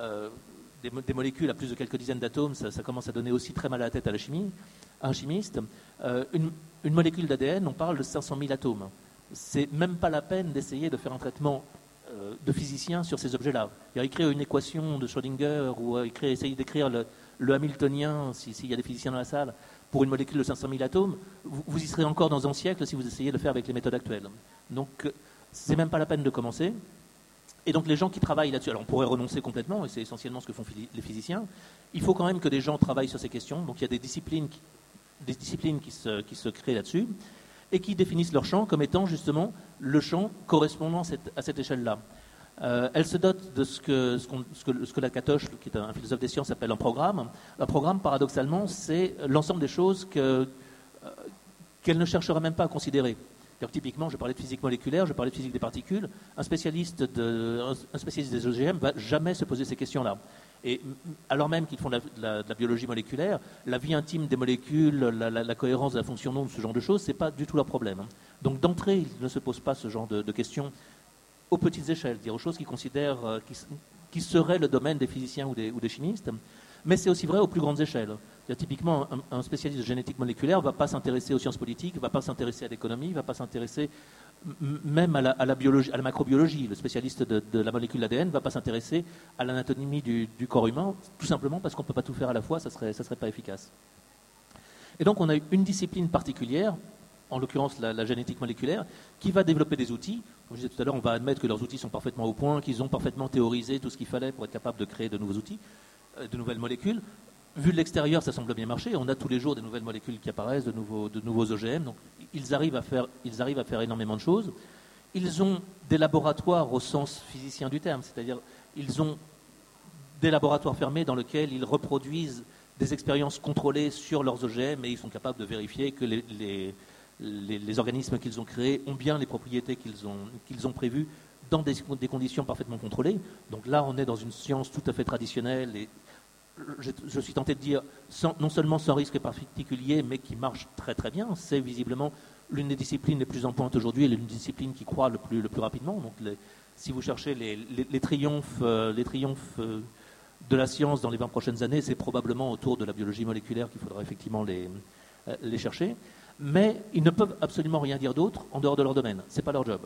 Des molécules à plus de quelques dizaines d'atomes, ça commence à donner aussi très mal à la tête à un chimiste. Une molécule d'ADN, on parle de 500 000 atomes. C'est même pas la peine d'essayer de faire un traitement de physicien sur ces objets-là. Écrire une équation de Schrödinger ou essayer d'écrire le Hamiltonien, s'il y a des physiciens dans la salle, pour une molécule de 500 000 atomes, vous y serez encore dans un siècle si vous essayez de le faire avec les méthodes actuelles. Donc, c'est même pas la peine de commencer. Et donc les gens qui travaillent là-dessus, alors on pourrait renoncer complètement, et c'est essentiellement ce que font les physiciens, il faut quand même que des gens travaillent sur ces questions, donc il y a des disciplines qui se créent là-dessus, et qui définissent leur champ comme étant justement le champ correspondant à cette échelle-là. Elle se dote de ce que Lakatos, qui est un philosophe des sciences, appelle un programme. Un programme, paradoxalement, c'est l'ensemble des choses qu'elle ne cherchera même pas à considérer. Donc, typiquement, je parlais de physique moléculaire, je parlais de physique des particules. Un spécialiste des OGM ne va jamais se poser ces questions-là. Et alors même qu'ils font de la biologie moléculaire, la vie intime des molécules, la cohérence de la fonction nombre, ce genre de choses, ce n'est pas du tout leur problème. Donc d'entrée, ils ne se posent pas ce genre de questions aux petites échelles, dire aux choses qu'ils considèrent qui seraient le domaine des physiciens ou des chimistes. Mais c'est aussi vrai aux plus grandes échelles. Typiquement, un spécialiste de génétique moléculaire ne va pas s'intéresser aux sciences politiques, ne va pas s'intéresser à l'économie, ne va pas s'intéresser même à la biologie, à la macrobiologie. Le spécialiste de la molécule ADN ne va pas s'intéresser à l'anatomie du corps humain, tout simplement parce qu'on ne peut pas tout faire à la fois, ça serait pas efficace. Et donc on a une discipline particulière, en l'occurrence la génétique moléculaire, qui va développer des outils. Comme je disais tout à l'heure, on va admettre que leurs outils sont parfaitement au point, qu'ils ont parfaitement théorisé tout ce qu'il fallait pour être capable de créer de nouveaux outils, de nouvelles molécules. Vu de l'extérieur, ça semble bien marcher. On a tous les jours des nouvelles molécules qui apparaissent, de nouveaux OGM. Donc, ils arrivent à faire énormément de choses. Ils ont des laboratoires au sens physicien du terme, c'est-à-dire ils ont des laboratoires fermés dans lesquels ils reproduisent des expériences contrôlées sur leurs OGM et ils sont capables de vérifier que les organismes qu'ils ont créés ont bien les propriétés qu'ils ont prévues dans des conditions parfaitement contrôlées. Donc là, on est dans une science tout à fait traditionnelle et je suis tenté de dire non seulement sans risque particulier, mais qui marche très très bien. C'est visiblement l'une des disciplines les plus en pointe aujourd'hui et l'une des disciplines qui croît le plus rapidement. Donc si vous cherchez les triomphes de la science dans les 20 prochaines années, c'est probablement autour de la biologie moléculaire qu'il faudra effectivement les chercher. Mais ils ne peuvent absolument rien dire d'autre en dehors de leur domaine. Ce n'est pas leur job.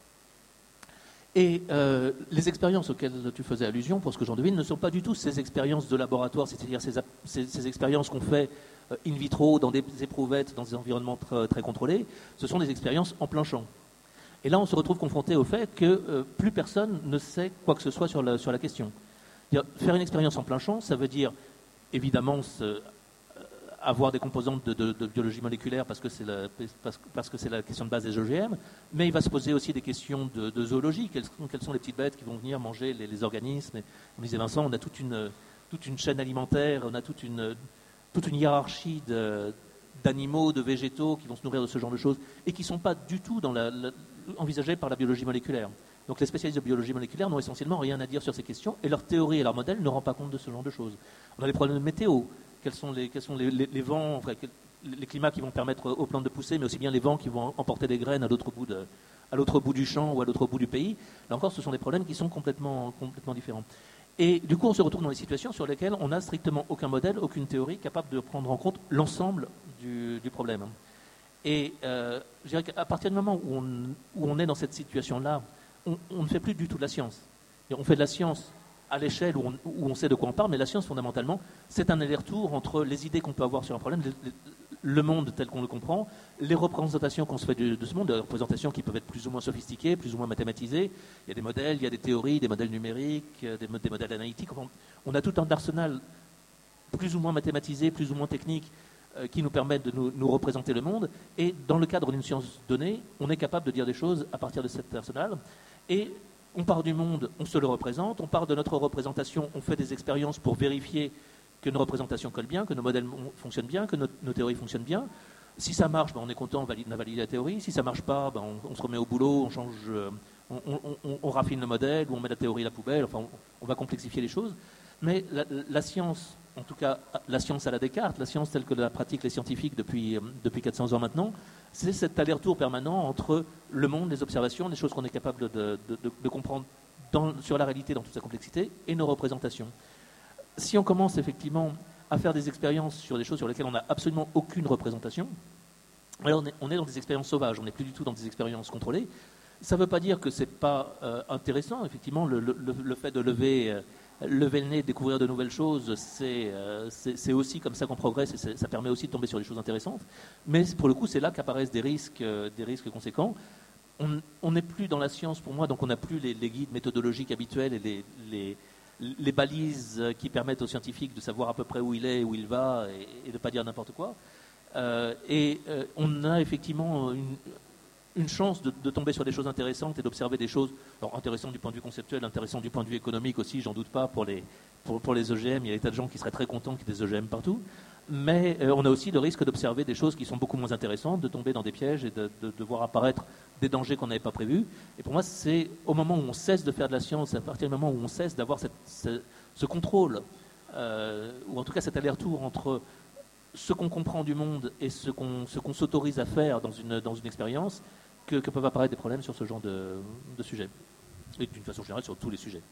Et les expériences auxquelles tu faisais allusion, pour ce que j'en devine, ne sont pas du tout ces expériences de laboratoire, c'est-à-dire ces expériences qu'on fait in vitro, dans des éprouvettes, dans des environnements très contrôlés. Ce sont des expériences en plein champ. Et là, on se retrouve confronté au fait que plus personne ne sait quoi que ce soit sur la question. Faire une expérience en plein champ, ça veut dire évidemment avoir des composantes de biologie moléculaire parce que c'est la question de base des OGM, mais il va se poser aussi des questions de zoologie. Quelles sont les petites bêtes qui vont venir manger les organismes? Et, comme disait Vincent, on a toute une chaîne alimentaire, on a toute une hiérarchie d'animaux, de végétaux qui vont se nourrir de ce genre de choses et qui ne sont pas du tout envisagés par la biologie moléculaire. Donc les spécialistes de biologie moléculaire n'ont essentiellement rien à dire sur ces questions et leur théorie et leur modèle ne rendent pas compte de ce genre de choses. On a les problèmes de météo. Quels sont les vents, les climats qui vont permettre aux plantes de pousser, mais aussi bien les vents qui vont emporter des graines à l'autre bout du champ ou à l'autre bout du pays. Là encore, ce sont des problèmes qui sont complètement différents. Et du coup, on se retrouve dans des situations sur lesquelles on n'a strictement aucun modèle, aucune théorie capable de prendre en compte l'ensemble du problème. Et je dirais qu'à partir du moment où on est dans cette situation-là, on ne fait plus du tout de la science. Et on fait de la science à l'échelle où on sait de quoi on parle, mais la science, fondamentalement, c'est un aller-retour entre les idées qu'on peut avoir sur un problème, le monde tel qu'on le comprend, les représentations qu'on se fait de ce monde, des représentations qui peuvent être plus ou moins sophistiquées, plus ou moins mathématisées. Il y a des modèles, il y a des théories, des modèles numériques, des modèles analytiques. On a tout un arsenal plus ou moins mathématisé, plus ou moins technique, qui nous permettent de nous représenter le monde. Et dans le cadre d'une science donnée, on est capable de dire des choses à partir de cet arsenal. Et on part du monde, on se le représente, on part de notre représentation, on fait des expériences pour vérifier que nos représentations collent bien, que nos modèles fonctionnent bien, que nos théories fonctionnent bien. Si ça marche, on est content, on a validé la théorie. Si ça ne marche pas, on se remet au boulot, on change, on raffine le modèle, ou on met la théorie à la poubelle, enfin on va complexifier les choses. Mais la science, en tout cas la science à la Descartes, la science telle que la pratiquent les scientifiques depuis 400 ans maintenant, c'est cet aller-retour permanent entre le monde, les observations, les choses qu'on est capable de comprendre sur la réalité dans toute sa complexité, et nos représentations. Si on commence effectivement à faire des expériences sur des choses sur lesquelles on n'a absolument aucune représentation, alors on est dans des expériences sauvages, on n'est plus du tout dans des expériences contrôlées. Ça ne veut pas dire que ce n'est pas intéressant, effectivement, le fait de lever le nez, découvrir de nouvelles choses, c'est aussi comme ça qu'on progresse et ça permet aussi de tomber sur des choses intéressantes. Mais pour le coup, c'est là qu'apparaissent des risques conséquents. On n'est plus dans la science pour moi, donc on n'a plus les guides méthodologiques habituels et les balises qui permettent aux scientifiques de savoir à peu près où il est, où il va et de ne pas dire n'importe quoi. On a effectivement une chance de tomber sur des choses intéressantes et d'observer des choses intéressantes du point de vue conceptuel, intéressantes du point de vue économique aussi, j'en doute pas pour les OGM. Il y a des tas de gens qui seraient très contents qu'il y ait des OGM partout. Mais on a aussi le risque d'observer des choses qui sont beaucoup moins intéressantes, de tomber dans des pièges et de voir apparaître des dangers qu'on n'avait pas prévus. Et pour moi, c'est au moment où on cesse de faire de la science, à partir du moment où on cesse d'avoir ce contrôle, ou en tout cas cet aller-retour entre ce qu'on comprend du monde et ce qu'on s'autorise à faire dans une expérience, que peuvent apparaître des problèmes sur ce genre de sujet. Et d'une façon générale sur tous les sujets.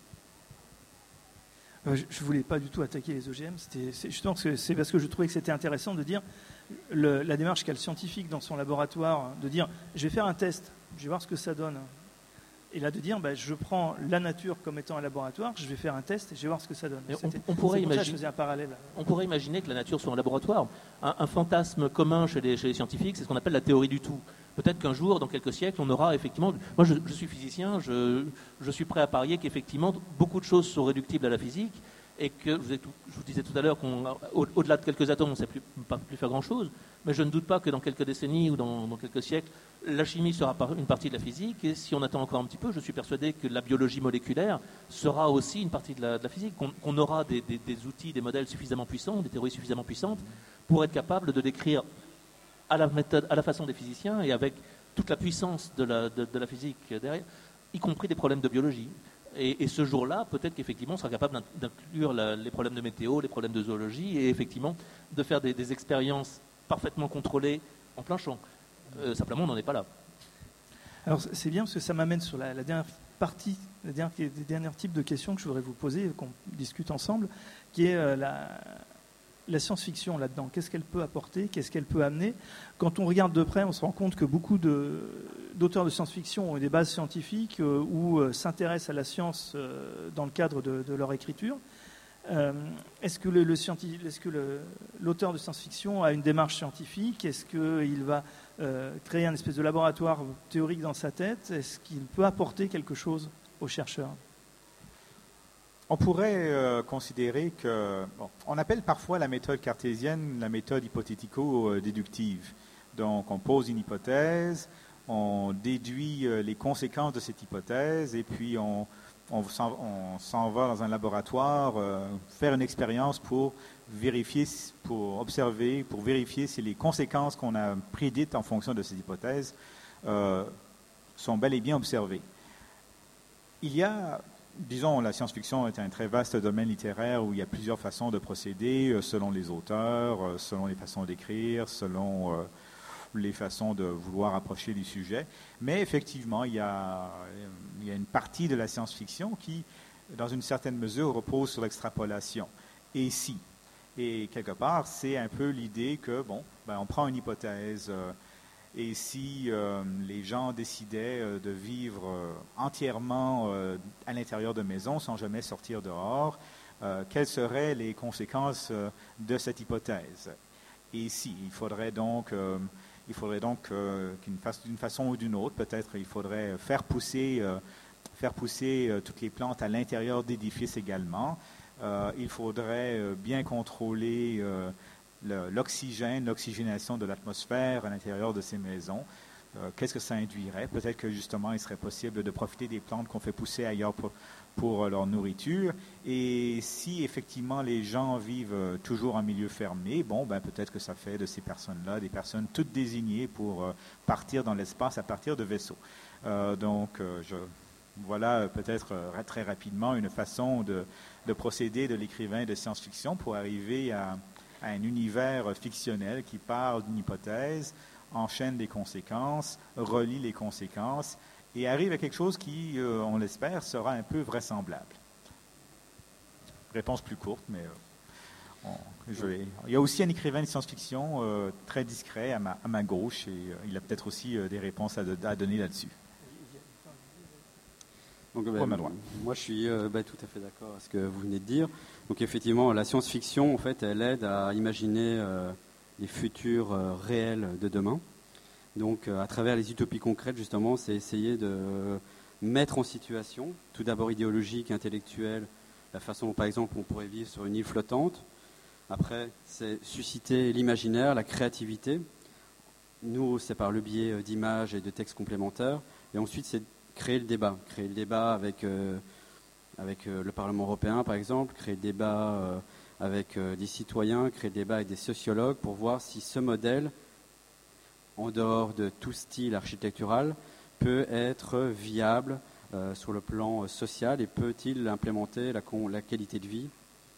Je ne voulais pas du tout attaquer les OGM, c'est justement c'est parce que je trouvais que c'était intéressant de dire la démarche qu'a le scientifique dans son laboratoire, de dire je vais faire un test, je vais voir ce que ça donne. Et là de dire je prends la nature comme étant un laboratoire, je vais faire un test et je vais voir ce que ça donne. On pourrait imaginer, je faisais un parallèle. On pourrait imaginer que la nature soit un laboratoire. Un fantasme commun chez les scientifiques, c'est ce qu'on appelle la théorie du tout. Peut-être qu'un jour, dans quelques siècles, on aura effectivement... Moi, je suis physicien, je suis prêt à parier qu'effectivement, beaucoup de choses sont réductibles à la physique et que, je vous disais tout à l'heure qu'au-delà de quelques atomes, on ne sait pas plus faire grand-chose, mais je ne doute pas que dans quelques décennies ou dans quelques siècles, la chimie sera une partie de la physique, et si on attend encore un petit peu, je suis persuadé que la biologie moléculaire sera aussi une partie de la physique, qu'on aura des outils, des modèles suffisamment puissants, des théories suffisamment puissantes pour être capable de décrire à la façon des physiciens et avec toute la puissance de la physique derrière, y compris des problèmes de biologie. Et ce jour-là, peut-être qu'effectivement, on sera capable d'inclure les problèmes de météo, les problèmes de zoologie, et effectivement de faire des expériences parfaitement contrôlées en plein champ. Simplement, on n'en est pas là. Alors c'est bien parce que ça m'amène sur la dernière partie, les derniers types de questions que je voudrais vous poser, qu'on discute ensemble, qui est la science-fiction là-dedans. Qu'est-ce qu'elle peut apporter? Qu'est-ce qu'elle peut amener? Quand on regarde de près, on se rend compte que beaucoup d'auteurs de science-fiction ont des bases scientifiques ou s'intéressent à la science dans le cadre de leur écriture. Est-ce que l'auteur de science-fiction a une démarche scientifique? Est-ce qu'il va créer un espèce de laboratoire théorique dans sa tête? Est-ce qu'il peut apporter quelque chose aux chercheurs? On pourrait considérer que, on appelle parfois la méthode cartésienne la méthode hypothético-déductive. Donc on pose une hypothèse, on déduit les conséquences de cette hypothèse et puis on s'en va dans un laboratoire faire une expérience pour vérifier, pour observer, pour vérifier si les conséquences qu'on a prédites en fonction de ces hypothèses sont bel et bien observées. Il y a, disons, la science-fiction est un très vaste domaine littéraire où il y a plusieurs façons de procéder selon les auteurs, selon les façons d'écrire, selon les façons de vouloir approcher du sujet. Mais effectivement, il y a une partie de la science-fiction qui, dans une certaine mesure, repose sur l'extrapolation. Et si? Et quelque part, c'est un peu l'idée que, on prend une hypothèse, et si les gens décidaient de vivre entièrement à l'intérieur de maisons sans jamais sortir dehors, quelles seraient les conséquences de cette hypothèse? Et si? Il faudrait donc d'une façon ou d'une autre, peut-être, il faudrait faire pousser toutes les plantes à l'intérieur d'édifices également. Il faudrait bien contrôler l'oxygénation de l'atmosphère à l'intérieur de ces maisons. Qu'est-ce que ça induirait? Peut-être que justement, il serait possible de profiter des plantes qu'on fait pousser ailleurs pour leur nourriture. Et si effectivement les gens vivent toujours en milieu fermé, peut-être que ça fait de ces personnes-là des personnes toutes désignées pour partir dans l'espace à partir de vaisseaux. Voilà peut-être très rapidement une façon de procéder de l'écrivain de science-fiction pour arriver à un univers fictionnel qui parle d'une hypothèse, enchaîne les conséquences, relie les conséquences et arrive à quelque chose qui, on l'espère, sera un peu vraisemblable. Réponse plus courte, mais il y a aussi un écrivain de science-fiction très discret à ma gauche et il a peut-être aussi des réponses à donner là-dessus. Donc, moi, je suis tout à fait d'accord avec ce que vous venez de dire. Donc, effectivement, la science-fiction, en fait, elle aide à imaginer les futurs réels de demain. Donc, à travers les utopies concrètes, justement, c'est essayer de mettre en situation, tout d'abord idéologique, intellectuelle, la façon dont, par exemple, on pourrait vivre sur une île flottante. Après, c'est susciter l'imaginaire, la créativité. Nous, c'est par le biais d'images et de textes complémentaires. Et ensuite, c'est créer le débat avec le Parlement européen, par exemple, créer le débat avec des citoyens, créer le débat avec des sociologues pour voir si ce modèle, en dehors de tout style architectural, peut être viable sur le plan social et peut-il implémenter la qualité de vie,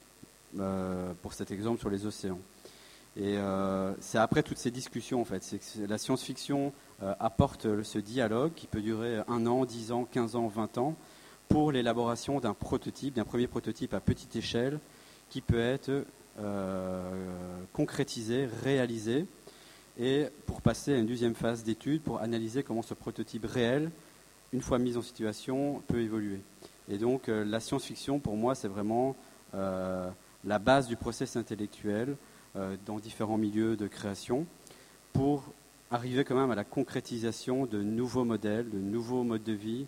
pour cet exemple, sur les océans. Et c'est après toutes ces discussions, en fait, c'est que la science-fiction apporte ce dialogue qui peut durer 1 an, 10 ans, 15 ans, 20 ans, pour l'élaboration d'un premier prototype à petite échelle qui peut être concrétisé, réalisé, et pour passer à une deuxième phase d'étude pour analyser comment ce prototype réel, une fois mis en situation, peut évoluer. Et donc la science-fiction, pour moi, c'est vraiment la base du process intellectuel dans différents milieux de création pour arriver quand même à la concrétisation de nouveaux modèles, de nouveaux modes de vie,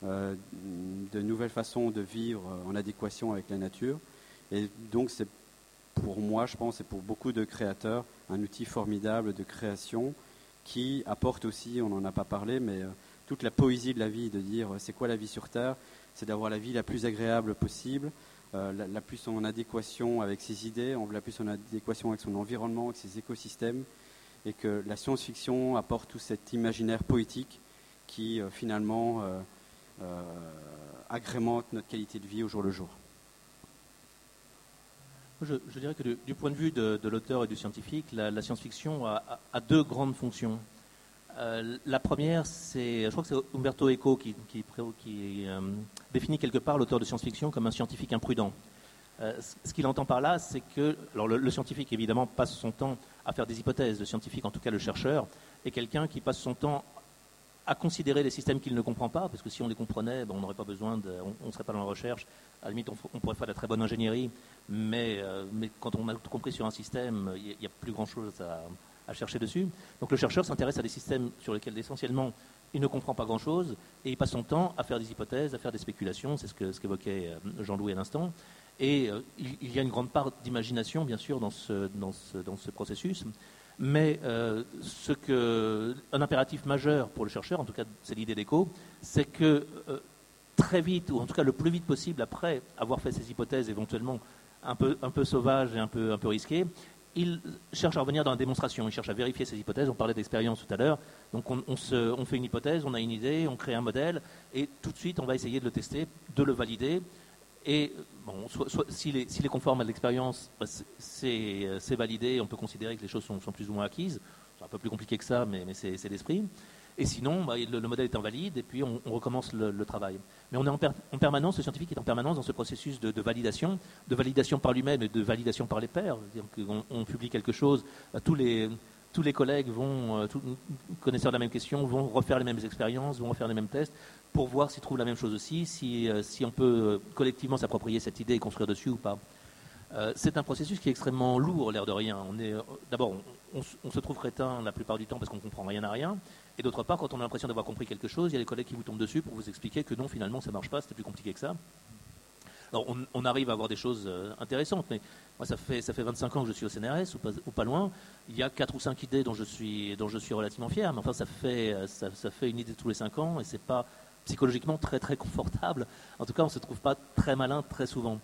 de nouvelles façons de vivre en adéquation avec la nature. Et donc c'est pour moi, je pense, et pour beaucoup de créateurs, un outil formidable de création qui apporte aussi, on n'en a pas parlé, mais toute la poésie de la vie, de dire c'est quoi la vie sur Terre, c'est d'avoir la vie la plus agréable possible, la plus en adéquation avec ses idées, la plus en adéquation avec son environnement, avec ses écosystèmes, et que la science-fiction apporte tout cet imaginaire poétique qui finalement agrémente notre qualité de vie au jour le jour. Je dirais que du point de vue de l'auteur et du scientifique, la science-fiction a deux grandes fonctions. La première, je crois que c'est Umberto Eco qui définit quelque part l'auteur de science-fiction comme un scientifique imprudent. Ce qu'il entend par là, c'est que alors le scientifique, évidemment, passe son temps à faire des hypothèses. Le scientifique, en tout cas le chercheur, est quelqu'un qui passe son temps à considérer les systèmes qu'il ne comprend pas, parce que si on les comprenait, on n'aurait pas besoin on ne serait pas dans la recherche. À la limite, on pourrait faire de la très bonne ingénierie, mais quand on a tout compris sur un système, il n'y a plus grand-chose à chercher dessus. Donc le chercheur s'intéresse à des systèmes sur lesquels essentiellement il ne comprend pas grand-chose, et il passe son temps à faire des hypothèses, à faire des spéculations, c'est ce qu'évoquait Jean-Louis à l'instant. Et il y a une grande part d'imagination, bien sûr, dans ce processus. Mais un impératif majeur pour le chercheur, en tout cas c'est l'idée d'Eco, c'est que très vite, ou en tout cas le plus vite possible après avoir fait ces hypothèses éventuellement un peu sauvages et un peu risquées, il cherche à revenir dans la démonstration, il cherche à vérifier ces hypothèses. On parlait d'expérience tout à l'heure, donc on fait une hypothèse, on a une idée, on crée un modèle, et tout de suite on va essayer de le tester, de le valider. Et s'il est conforme à l'expérience, c'est validé, on peut considérer que les choses sont plus ou moins acquises. C'est un peu plus compliqué que ça, mais c'est l'esprit. Et sinon, le modèle est invalide, et puis on recommence le travail. Mais on est en permanence, le scientifique est en permanence dans ce processus de validation par lui-même et de validation par les pairs. On publie quelque chose, tous les collègues connaisseurs de la même question, vont refaire les mêmes expériences, vont refaire les mêmes tests, pour voir s'ils trouvent la même chose aussi, si on peut collectivement s'approprier cette idée et construire dessus ou pas. C'est un processus qui est extrêmement lourd, l'air de rien. D'abord, on se trouve crétin la plupart du temps parce qu'on ne comprend rien à rien. Et d'autre part, quand on a l'impression d'avoir compris quelque chose, il y a des collègues qui vous tombent dessus pour vous expliquer que non, finalement, ça ne marche pas, c'était plus compliqué que ça. Alors, on arrive à avoir des choses intéressantes, mais moi, ça fait 25 ans que je suis au CNRS, ou pas loin. Il y a 4 ou 5 idées dont je suis relativement fier, mais enfin, ça fait une idée tous les 5 ans, et c'est pas psychologiquement très très confortable. En tout cas, on ne se trouve pas très malin très souvent.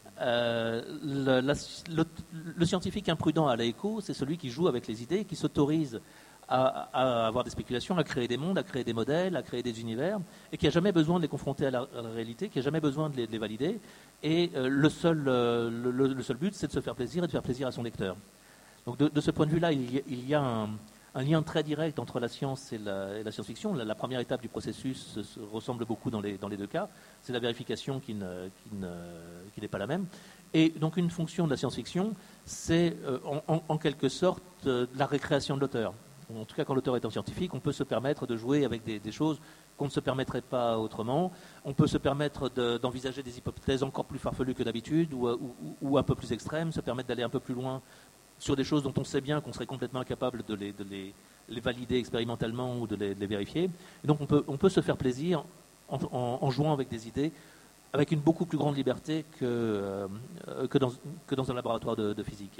Le scientifique imprudent à l'ECO, c'est celui qui joue avec les idées, qui s'autorise à avoir des spéculations, à créer des mondes, à créer des modèles, à créer des univers, et qui n'a jamais besoin de les confronter à la réalité, qui n'a jamais besoin de les valider. Et le seul but, c'est de se faire plaisir et de faire plaisir à son lecteur. Donc de ce point de vue-là, il y a un lien très direct entre la science et la science-fiction. La première étape du processus ressemble beaucoup dans les deux cas. C'est la vérification qui n'est pas la même. Et donc une fonction de la science-fiction, c'est en quelque sorte la récréation de l'auteur. En tout cas, quand l'auteur est un scientifique, on peut se permettre de jouer avec des choses qu'on ne se permettrait pas autrement. On peut se permettre d'envisager des hypothèses encore plus farfelues que d'habitude ou un peu plus extrêmes, se permettre d'aller un peu plus loin sur des choses dont on sait bien qu'on serait complètement incapable de les valider expérimentalement ou de les vérifier. Et donc on peut se faire plaisir en jouant avec des idées avec une beaucoup plus grande liberté que dans un laboratoire de physique.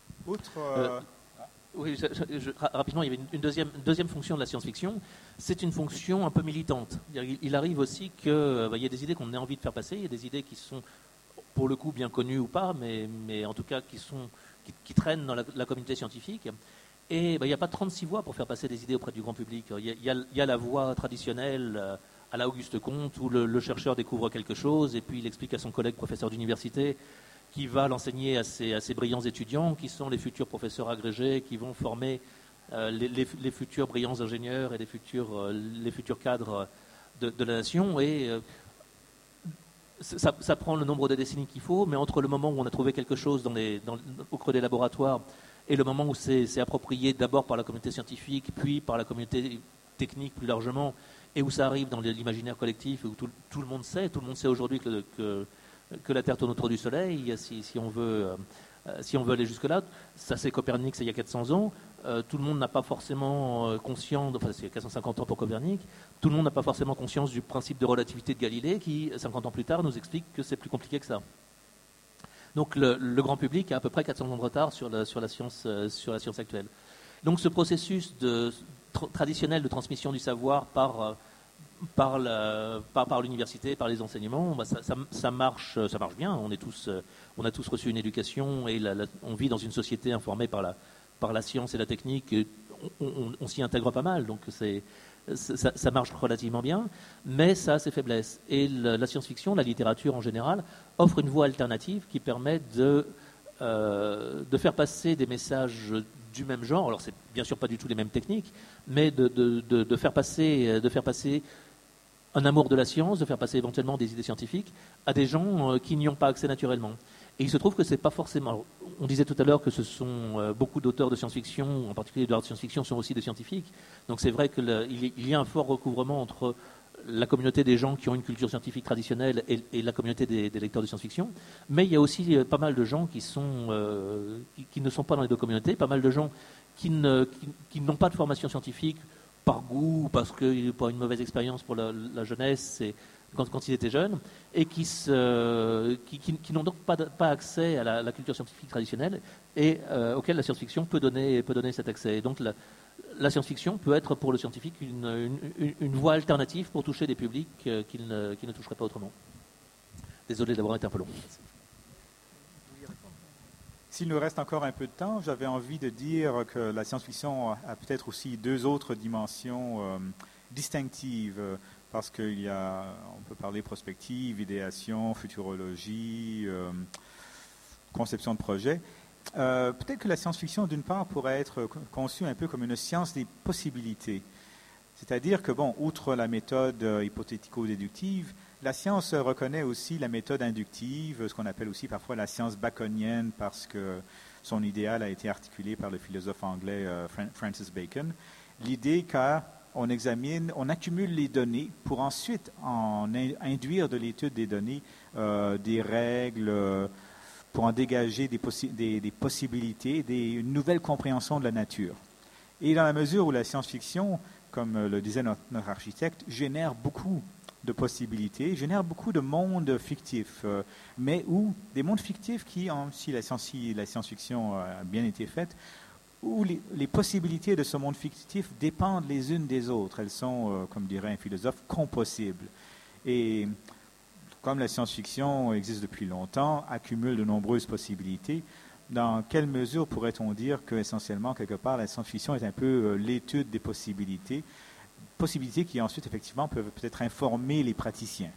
Oui, rapidement, il y avait une deuxième fonction de la science-fiction. C'est une fonction un peu militante. Il arrive aussi qu'il y a des idées qu'on a envie de faire passer, il y a des idées qui sont, pour le coup, bien connues ou pas, mais en tout cas qui traînent dans la communauté scientifique. Et il n'y a pas 36 voies pour faire passer des idées auprès du grand public. Il y a la voie traditionnelle à la Auguste Comte, où le chercheur découvre quelque chose, et puis il explique à son collègue professeur d'université qui va l'enseigner à ses brillants étudiants, qui sont les futurs professeurs agrégés, qui vont former les futurs brillants ingénieurs et les futurs cadres de la nation. Et ça prend le nombre de décennies qu'il faut, mais entre le moment où on a trouvé quelque chose au creux des laboratoires et le moment où c'est approprié d'abord par la communauté scientifique, puis par la communauté technique plus largement, et où ça arrive dans l'imaginaire collectif, où tout le monde sait aujourd'hui que la Terre tourne autour du Soleil, si on veut aller jusque-là. Ça, c'est Copernic, c'est il y a 400 ans. Tout le monde n'a pas forcément conscience, enfin c'est 450 ans pour Copernic, tout le monde n'a pas forcément conscience du principe de relativité de Galilée qui, 50 ans plus tard, nous explique que c'est plus compliqué que ça. Donc le grand public a à peu près 400 ans de retard sur la science actuelle. Donc ce processus traditionnel de transmission du savoir par l'université, par les enseignements, ça marche bien. On a tous reçu une éducation et on vit dans une société informée par la science et la technique. Et on s'y intègre pas mal, donc ça marche relativement bien, mais ça a ses faiblesses. Et la science-fiction, la littérature en général, offre une voie alternative qui permet de de faire passer des messages du même genre. Alors c'est bien sûr pas du tout les mêmes techniques, mais de faire passer un amour de la science, de faire passer éventuellement des idées scientifiques à des gens qui n'y ont pas accès naturellement. Et il se trouve que c'est pas forcément. Alors, on disait tout à l'heure que ce sont beaucoup d'auteurs de science-fiction, en particulier d'auteurs de science-fiction, sont aussi des scientifiques. Donc c'est vrai qu'il y a un fort recouvrement entre la communauté des gens qui ont une culture scientifique traditionnelle et la communauté des lecteurs de science-fiction. Mais il y a aussi pas mal de gens qui ne sont pas dans les deux communautés, pas mal de gens qui n'ont pas de formation scientifique par goût, parce que pour une mauvaise expérience pour la jeunesse, quand ils étaient jeunes, et qui n'ont donc pas accès à la culture scientifique traditionnelle et auquel la science-fiction peut donner cet accès. Et donc la science-fiction peut être pour le scientifique une voie alternative pour toucher des publics qu'il ne toucherait pas autrement. Désolé d'avoir été un peu long. S'il nous reste encore un peu de temps, j'avais envie de dire que la science-fiction a peut-être aussi deux autres dimensions distinctives, parce on peut parler prospective, idéation, futurologie, conception de projet. Peut-être que la science-fiction, d'une part, pourrait être conçue un peu comme une science des possibilités. C'est-à-dire que, outre la méthode hypothético-déductive, la science reconnaît aussi la méthode inductive, ce qu'on appelle aussi parfois la science baconienne, parce que son idéal a été articulé par le philosophe anglais Francis Bacon. L'idée qu'on accumule les données pour ensuite en induire de l'étude des données des règles, pour en dégager des possibilités, une nouvelle compréhension de la nature. Et dans la mesure où la science-fiction, comme le disait notre architecte, génère beaucoup de possibilités, génère beaucoup de mondes fictifs, mais où des mondes fictifs qui, si la science-fiction a bien été faite, où les possibilités de ce monde fictif dépendent les unes des autres. Elles sont, comme dirait un philosophe, compossibles. Et comme la science-fiction existe depuis longtemps, accumule de nombreuses possibilités, dans quelle mesure pourrait-on dire qu'essentiellement, quelque part, la science-fiction est un peu l'étude des possibilités qui ensuite, effectivement, peuvent peut-être informer les praticiens.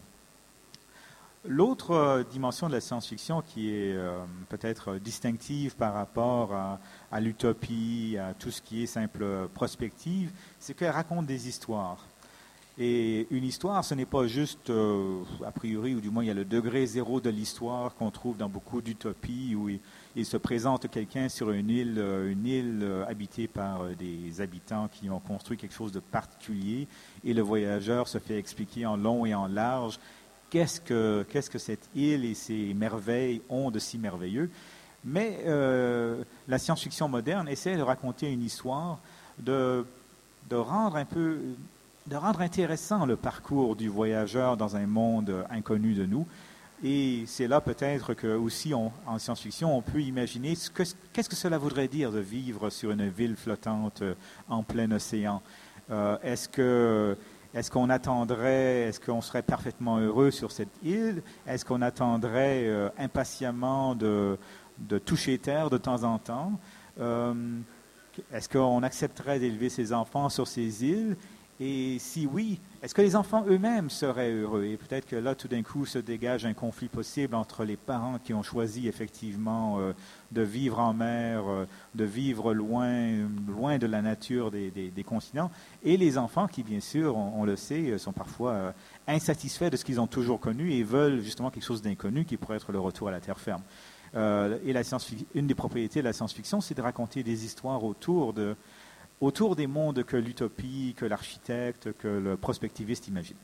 L'autre dimension de la science-fiction qui est peut-être distinctive par rapport à l'utopie, à tout ce qui est simple prospective, c'est qu'elle raconte des histoires. Et une histoire, ce n'est pas juste, a priori, ou du moins il y a le degré zéro de l'histoire qu'on trouve dans beaucoup d'utopies où il se présente quelqu'un sur une île habitée par des habitants qui ont construit quelque chose de particulier et le voyageur se fait expliquer en long et en large qu'est-ce que cette île et ses merveilles ont de si merveilleux. Mais la science-fiction moderne essaie de raconter une histoire, de rendre intéressant le parcours du voyageur dans un monde inconnu de nous. Et c'est là peut-être que aussi en science-fiction, on peut imaginer qu'est-ce que cela voudrait dire de vivre sur une ville flottante en plein océan. Est-ce qu'on serait parfaitement heureux sur cette île? Est-ce qu'on attendrait impatiemment de toucher terre de temps en temps? Est-ce qu'on accepterait d'élever ses enfants sur ces îles? Et si oui, est-ce que les enfants eux-mêmes seraient heureux? Et peut-être que là, tout d'un coup, se dégage un conflit possible entre les parents qui ont choisi effectivement de vivre en mer, de vivre loin de la nature des continents, et les enfants qui, bien sûr, on le sait, sont parfois insatisfaits de ce qu'ils ont toujours connu et veulent justement quelque chose d'inconnu qui pourrait être le retour à la terre ferme. Et une des propriétés de la science-fiction, c'est de raconter des histoires autour des mondes que l'utopie, que l'architecte, que le prospectiviste imagine.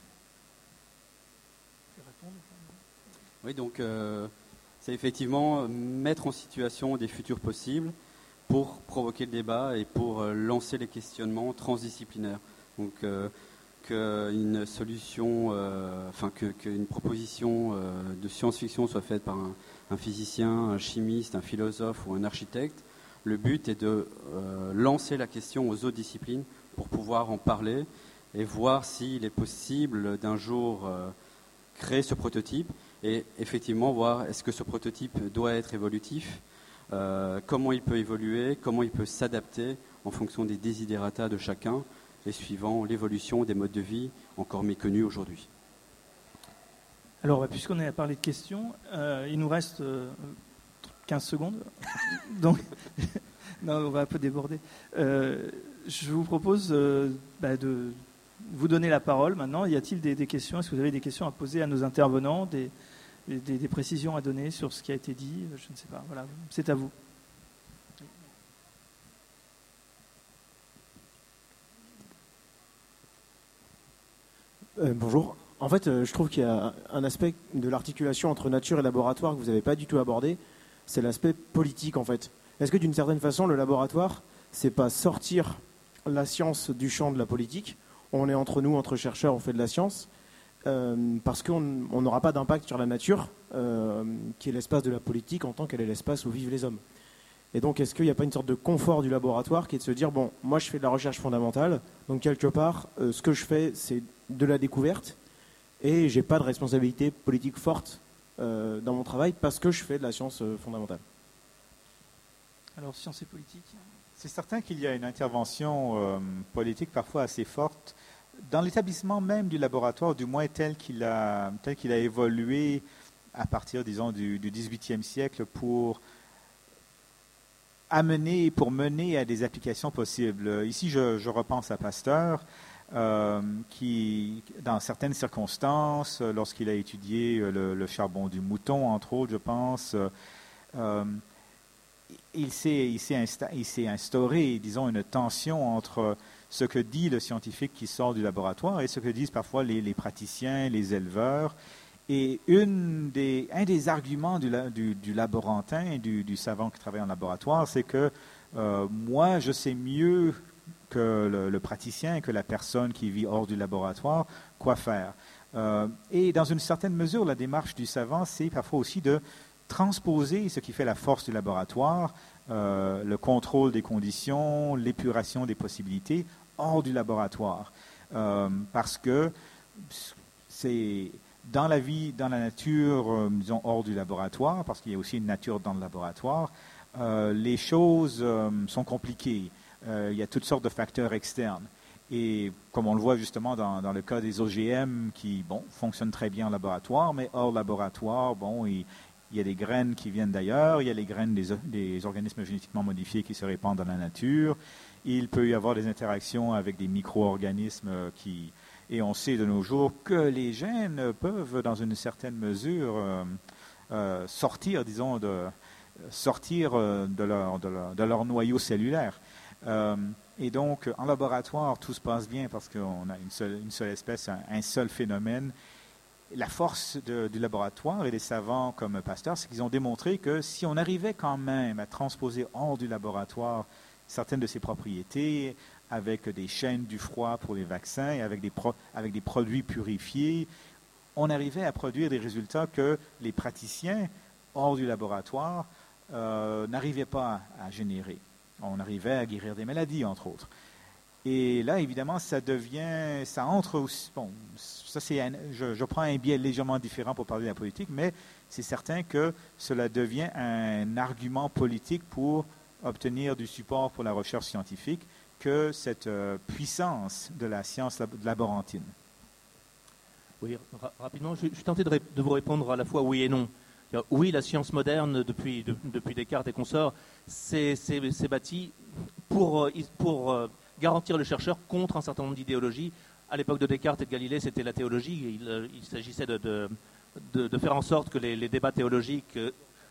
Oui, donc c'est effectivement mettre en situation des futurs possibles pour provoquer le débat et pour lancer les questionnements transdisciplinaires. Donc qu'une solution, qu'une proposition de science-fiction soit faite par un physicien, un chimiste, un philosophe ou un architecte, le but est de lancer la question aux autres disciplines pour pouvoir en parler et voir s'il est possible d'un jour créer ce prototype et effectivement voir est-ce que ce prototype doit être évolutif, comment il peut évoluer, comment il peut s'adapter en fonction des desiderata de chacun et suivant l'évolution des modes de vie encore méconnus aujourd'hui. Alors, puisqu'on a parlé de questions, il nous reste 15 secondes. Donc, non, on va un peu déborder. Je vous propose de vous donner la parole maintenant. Y a-t-il des questions? Est-ce que vous avez des questions à poser à nos intervenants, des précisions à donner sur ce qui a été dit? Je ne sais pas. Voilà, c'est à vous. Bonjour. En fait, je trouve qu'il y a un aspect de l'articulation entre nature et laboratoire que vous n'avez pas du tout abordé. C'est l'aspect politique, en fait. Est-ce que d'une certaine façon, le laboratoire, c'est pas sortir la science du champ de la politique? On est entre nous, entre chercheurs, on fait de la science, parce qu'on n'aura pas d'impact sur la nature, qui est l'espace de la politique en tant qu'elle est l'espace où vivent les hommes. Et donc, est-ce qu'il n'y a pas une sorte de confort du laboratoire qui est de se dire, bon, moi je fais de la recherche fondamentale, donc quelque part, ce que je fais, c'est de la découverte, et j'ai pas de responsabilité politique forte dans mon travail parce que je fais de la science fondamentale. Alors, science et politique. C'est certain qu'il y a une intervention politique parfois assez forte dans l'établissement même du laboratoire, du moins tel qu'il a évolué à partir, disons, du XVIIIe siècle pour mener à des applications possibles. Ici, je repense à Pasteur, qui, dans certaines circonstances, lorsqu'il a étudié le charbon du mouton, entre autres, je pense, il s'est instauré, disons, une tension entre ce que dit le scientifique qui sort du laboratoire et ce que disent parfois les praticiens, les éleveurs. Et un des arguments du laborantin, du savant qui travaille en laboratoire, c'est que moi, je sais mieux que le praticien, que la personne qui vit hors du laboratoire, quoi faire. Et dans une certaine mesure, la démarche du savant, c'est parfois aussi de transposer ce qui fait la force du laboratoire, le contrôle des conditions, l'épuration des possibilités, hors du laboratoire. Parce que c'est dans la vie, dans la nature, disons hors du laboratoire, parce qu'il y a aussi une nature dans le laboratoire, les choses sont compliquées. Il y a toutes sortes de facteurs externes. Et comme on le voit justement dans le cas des OGM qui, fonctionnent très bien en laboratoire, mais hors laboratoire, il y a des graines qui viennent d'ailleurs, il y a les graines des organismes génétiquement modifiés qui se répandent dans la nature. Il peut y avoir des interactions avec des micro-organismes et on sait de nos jours que les gènes peuvent, dans une certaine mesure, sortir, disons, de leur noyau cellulaire. Et donc, en laboratoire, tout se passe bien parce qu'on a une seule espèce, un seul phénomène. La force du laboratoire et des savants comme Pasteur, c'est qu'ils ont démontré que si on arrivait quand même à transposer hors du laboratoire certaines de ses propriétés, avec des chaînes du froid pour les vaccins et avec des produits purifiés, on arrivait à produire des résultats que les praticiens hors du laboratoire n'arrivaient pas à générer. On arrivait à guérir des maladies, entre autres. Et là, évidemment, ça entre aussi. Je prends un biais légèrement différent pour parler de la politique, mais c'est certain que cela devient un argument politique pour obtenir du support pour la recherche scientifique que cette puissance de la science laborantine. Oui, rapidement, je suis tenté de vous répondre à la fois oui et non. Oui, la science moderne, depuis Descartes et consorts, s'est bâtie pour garantir le chercheur contre un certain nombre d'idéologies. À l'époque de Descartes et de Galilée, c'était la théologie. Il s'agissait de faire en sorte que les débats théologiques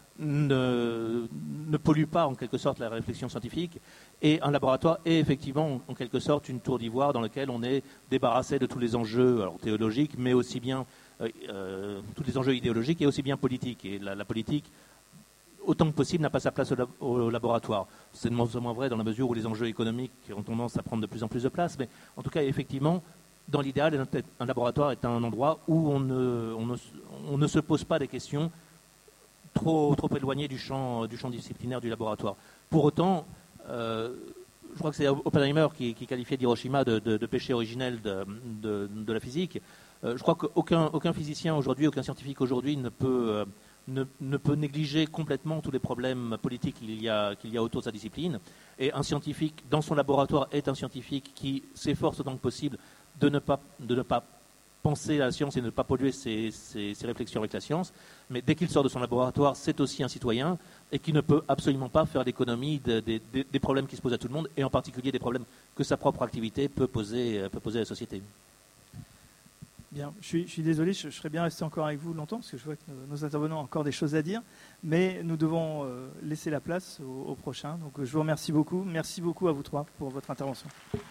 ne polluent pas en quelque sorte la réflexion scientifique. Et un laboratoire est effectivement en quelque sorte une tour d'ivoire dans laquelle on est débarrassé de tous les enjeux théologiques, mais aussi bien tous les enjeux idéologiques et aussi bien politiques. Et la politique, autant que possible, n'a pas sa place au laboratoire. C'est de moins en moins vrai dans la mesure où les enjeux économiques ont tendance à prendre de plus en plus de place. Mais en tout cas, effectivement, dans l'idéal, un laboratoire est un endroit où on ne se pose pas des questions trop éloignées du champ disciplinaire du laboratoire. Pour autant, je crois que c'est Oppenheimer qui qualifiait d'Hiroshima de péché originel de la physique. Je crois qu'aucun physicien aujourd'hui, aucun scientifique aujourd'hui ne peut négliger complètement tous les problèmes politiques qu'il y a autour de sa discipline. Et un scientifique, dans son laboratoire, est un scientifique qui s'efforce autant que possible de ne pas penser à la science et ne pas polluer ses réflexions avec la science. Mais dès qu'il sort de son laboratoire, c'est aussi un citoyen et qui ne peut absolument pas faire l'économie des problèmes qui se posent à tout le monde, et en particulier des problèmes que sa propre activité peut poser à la société. Bien, je suis désolé, je serais bien resté encore avec vous longtemps, parce que je vois que nos intervenants ont encore des choses à dire, mais nous devons laisser la place au prochain. Donc je vous remercie beaucoup. Merci beaucoup à vous trois pour votre intervention.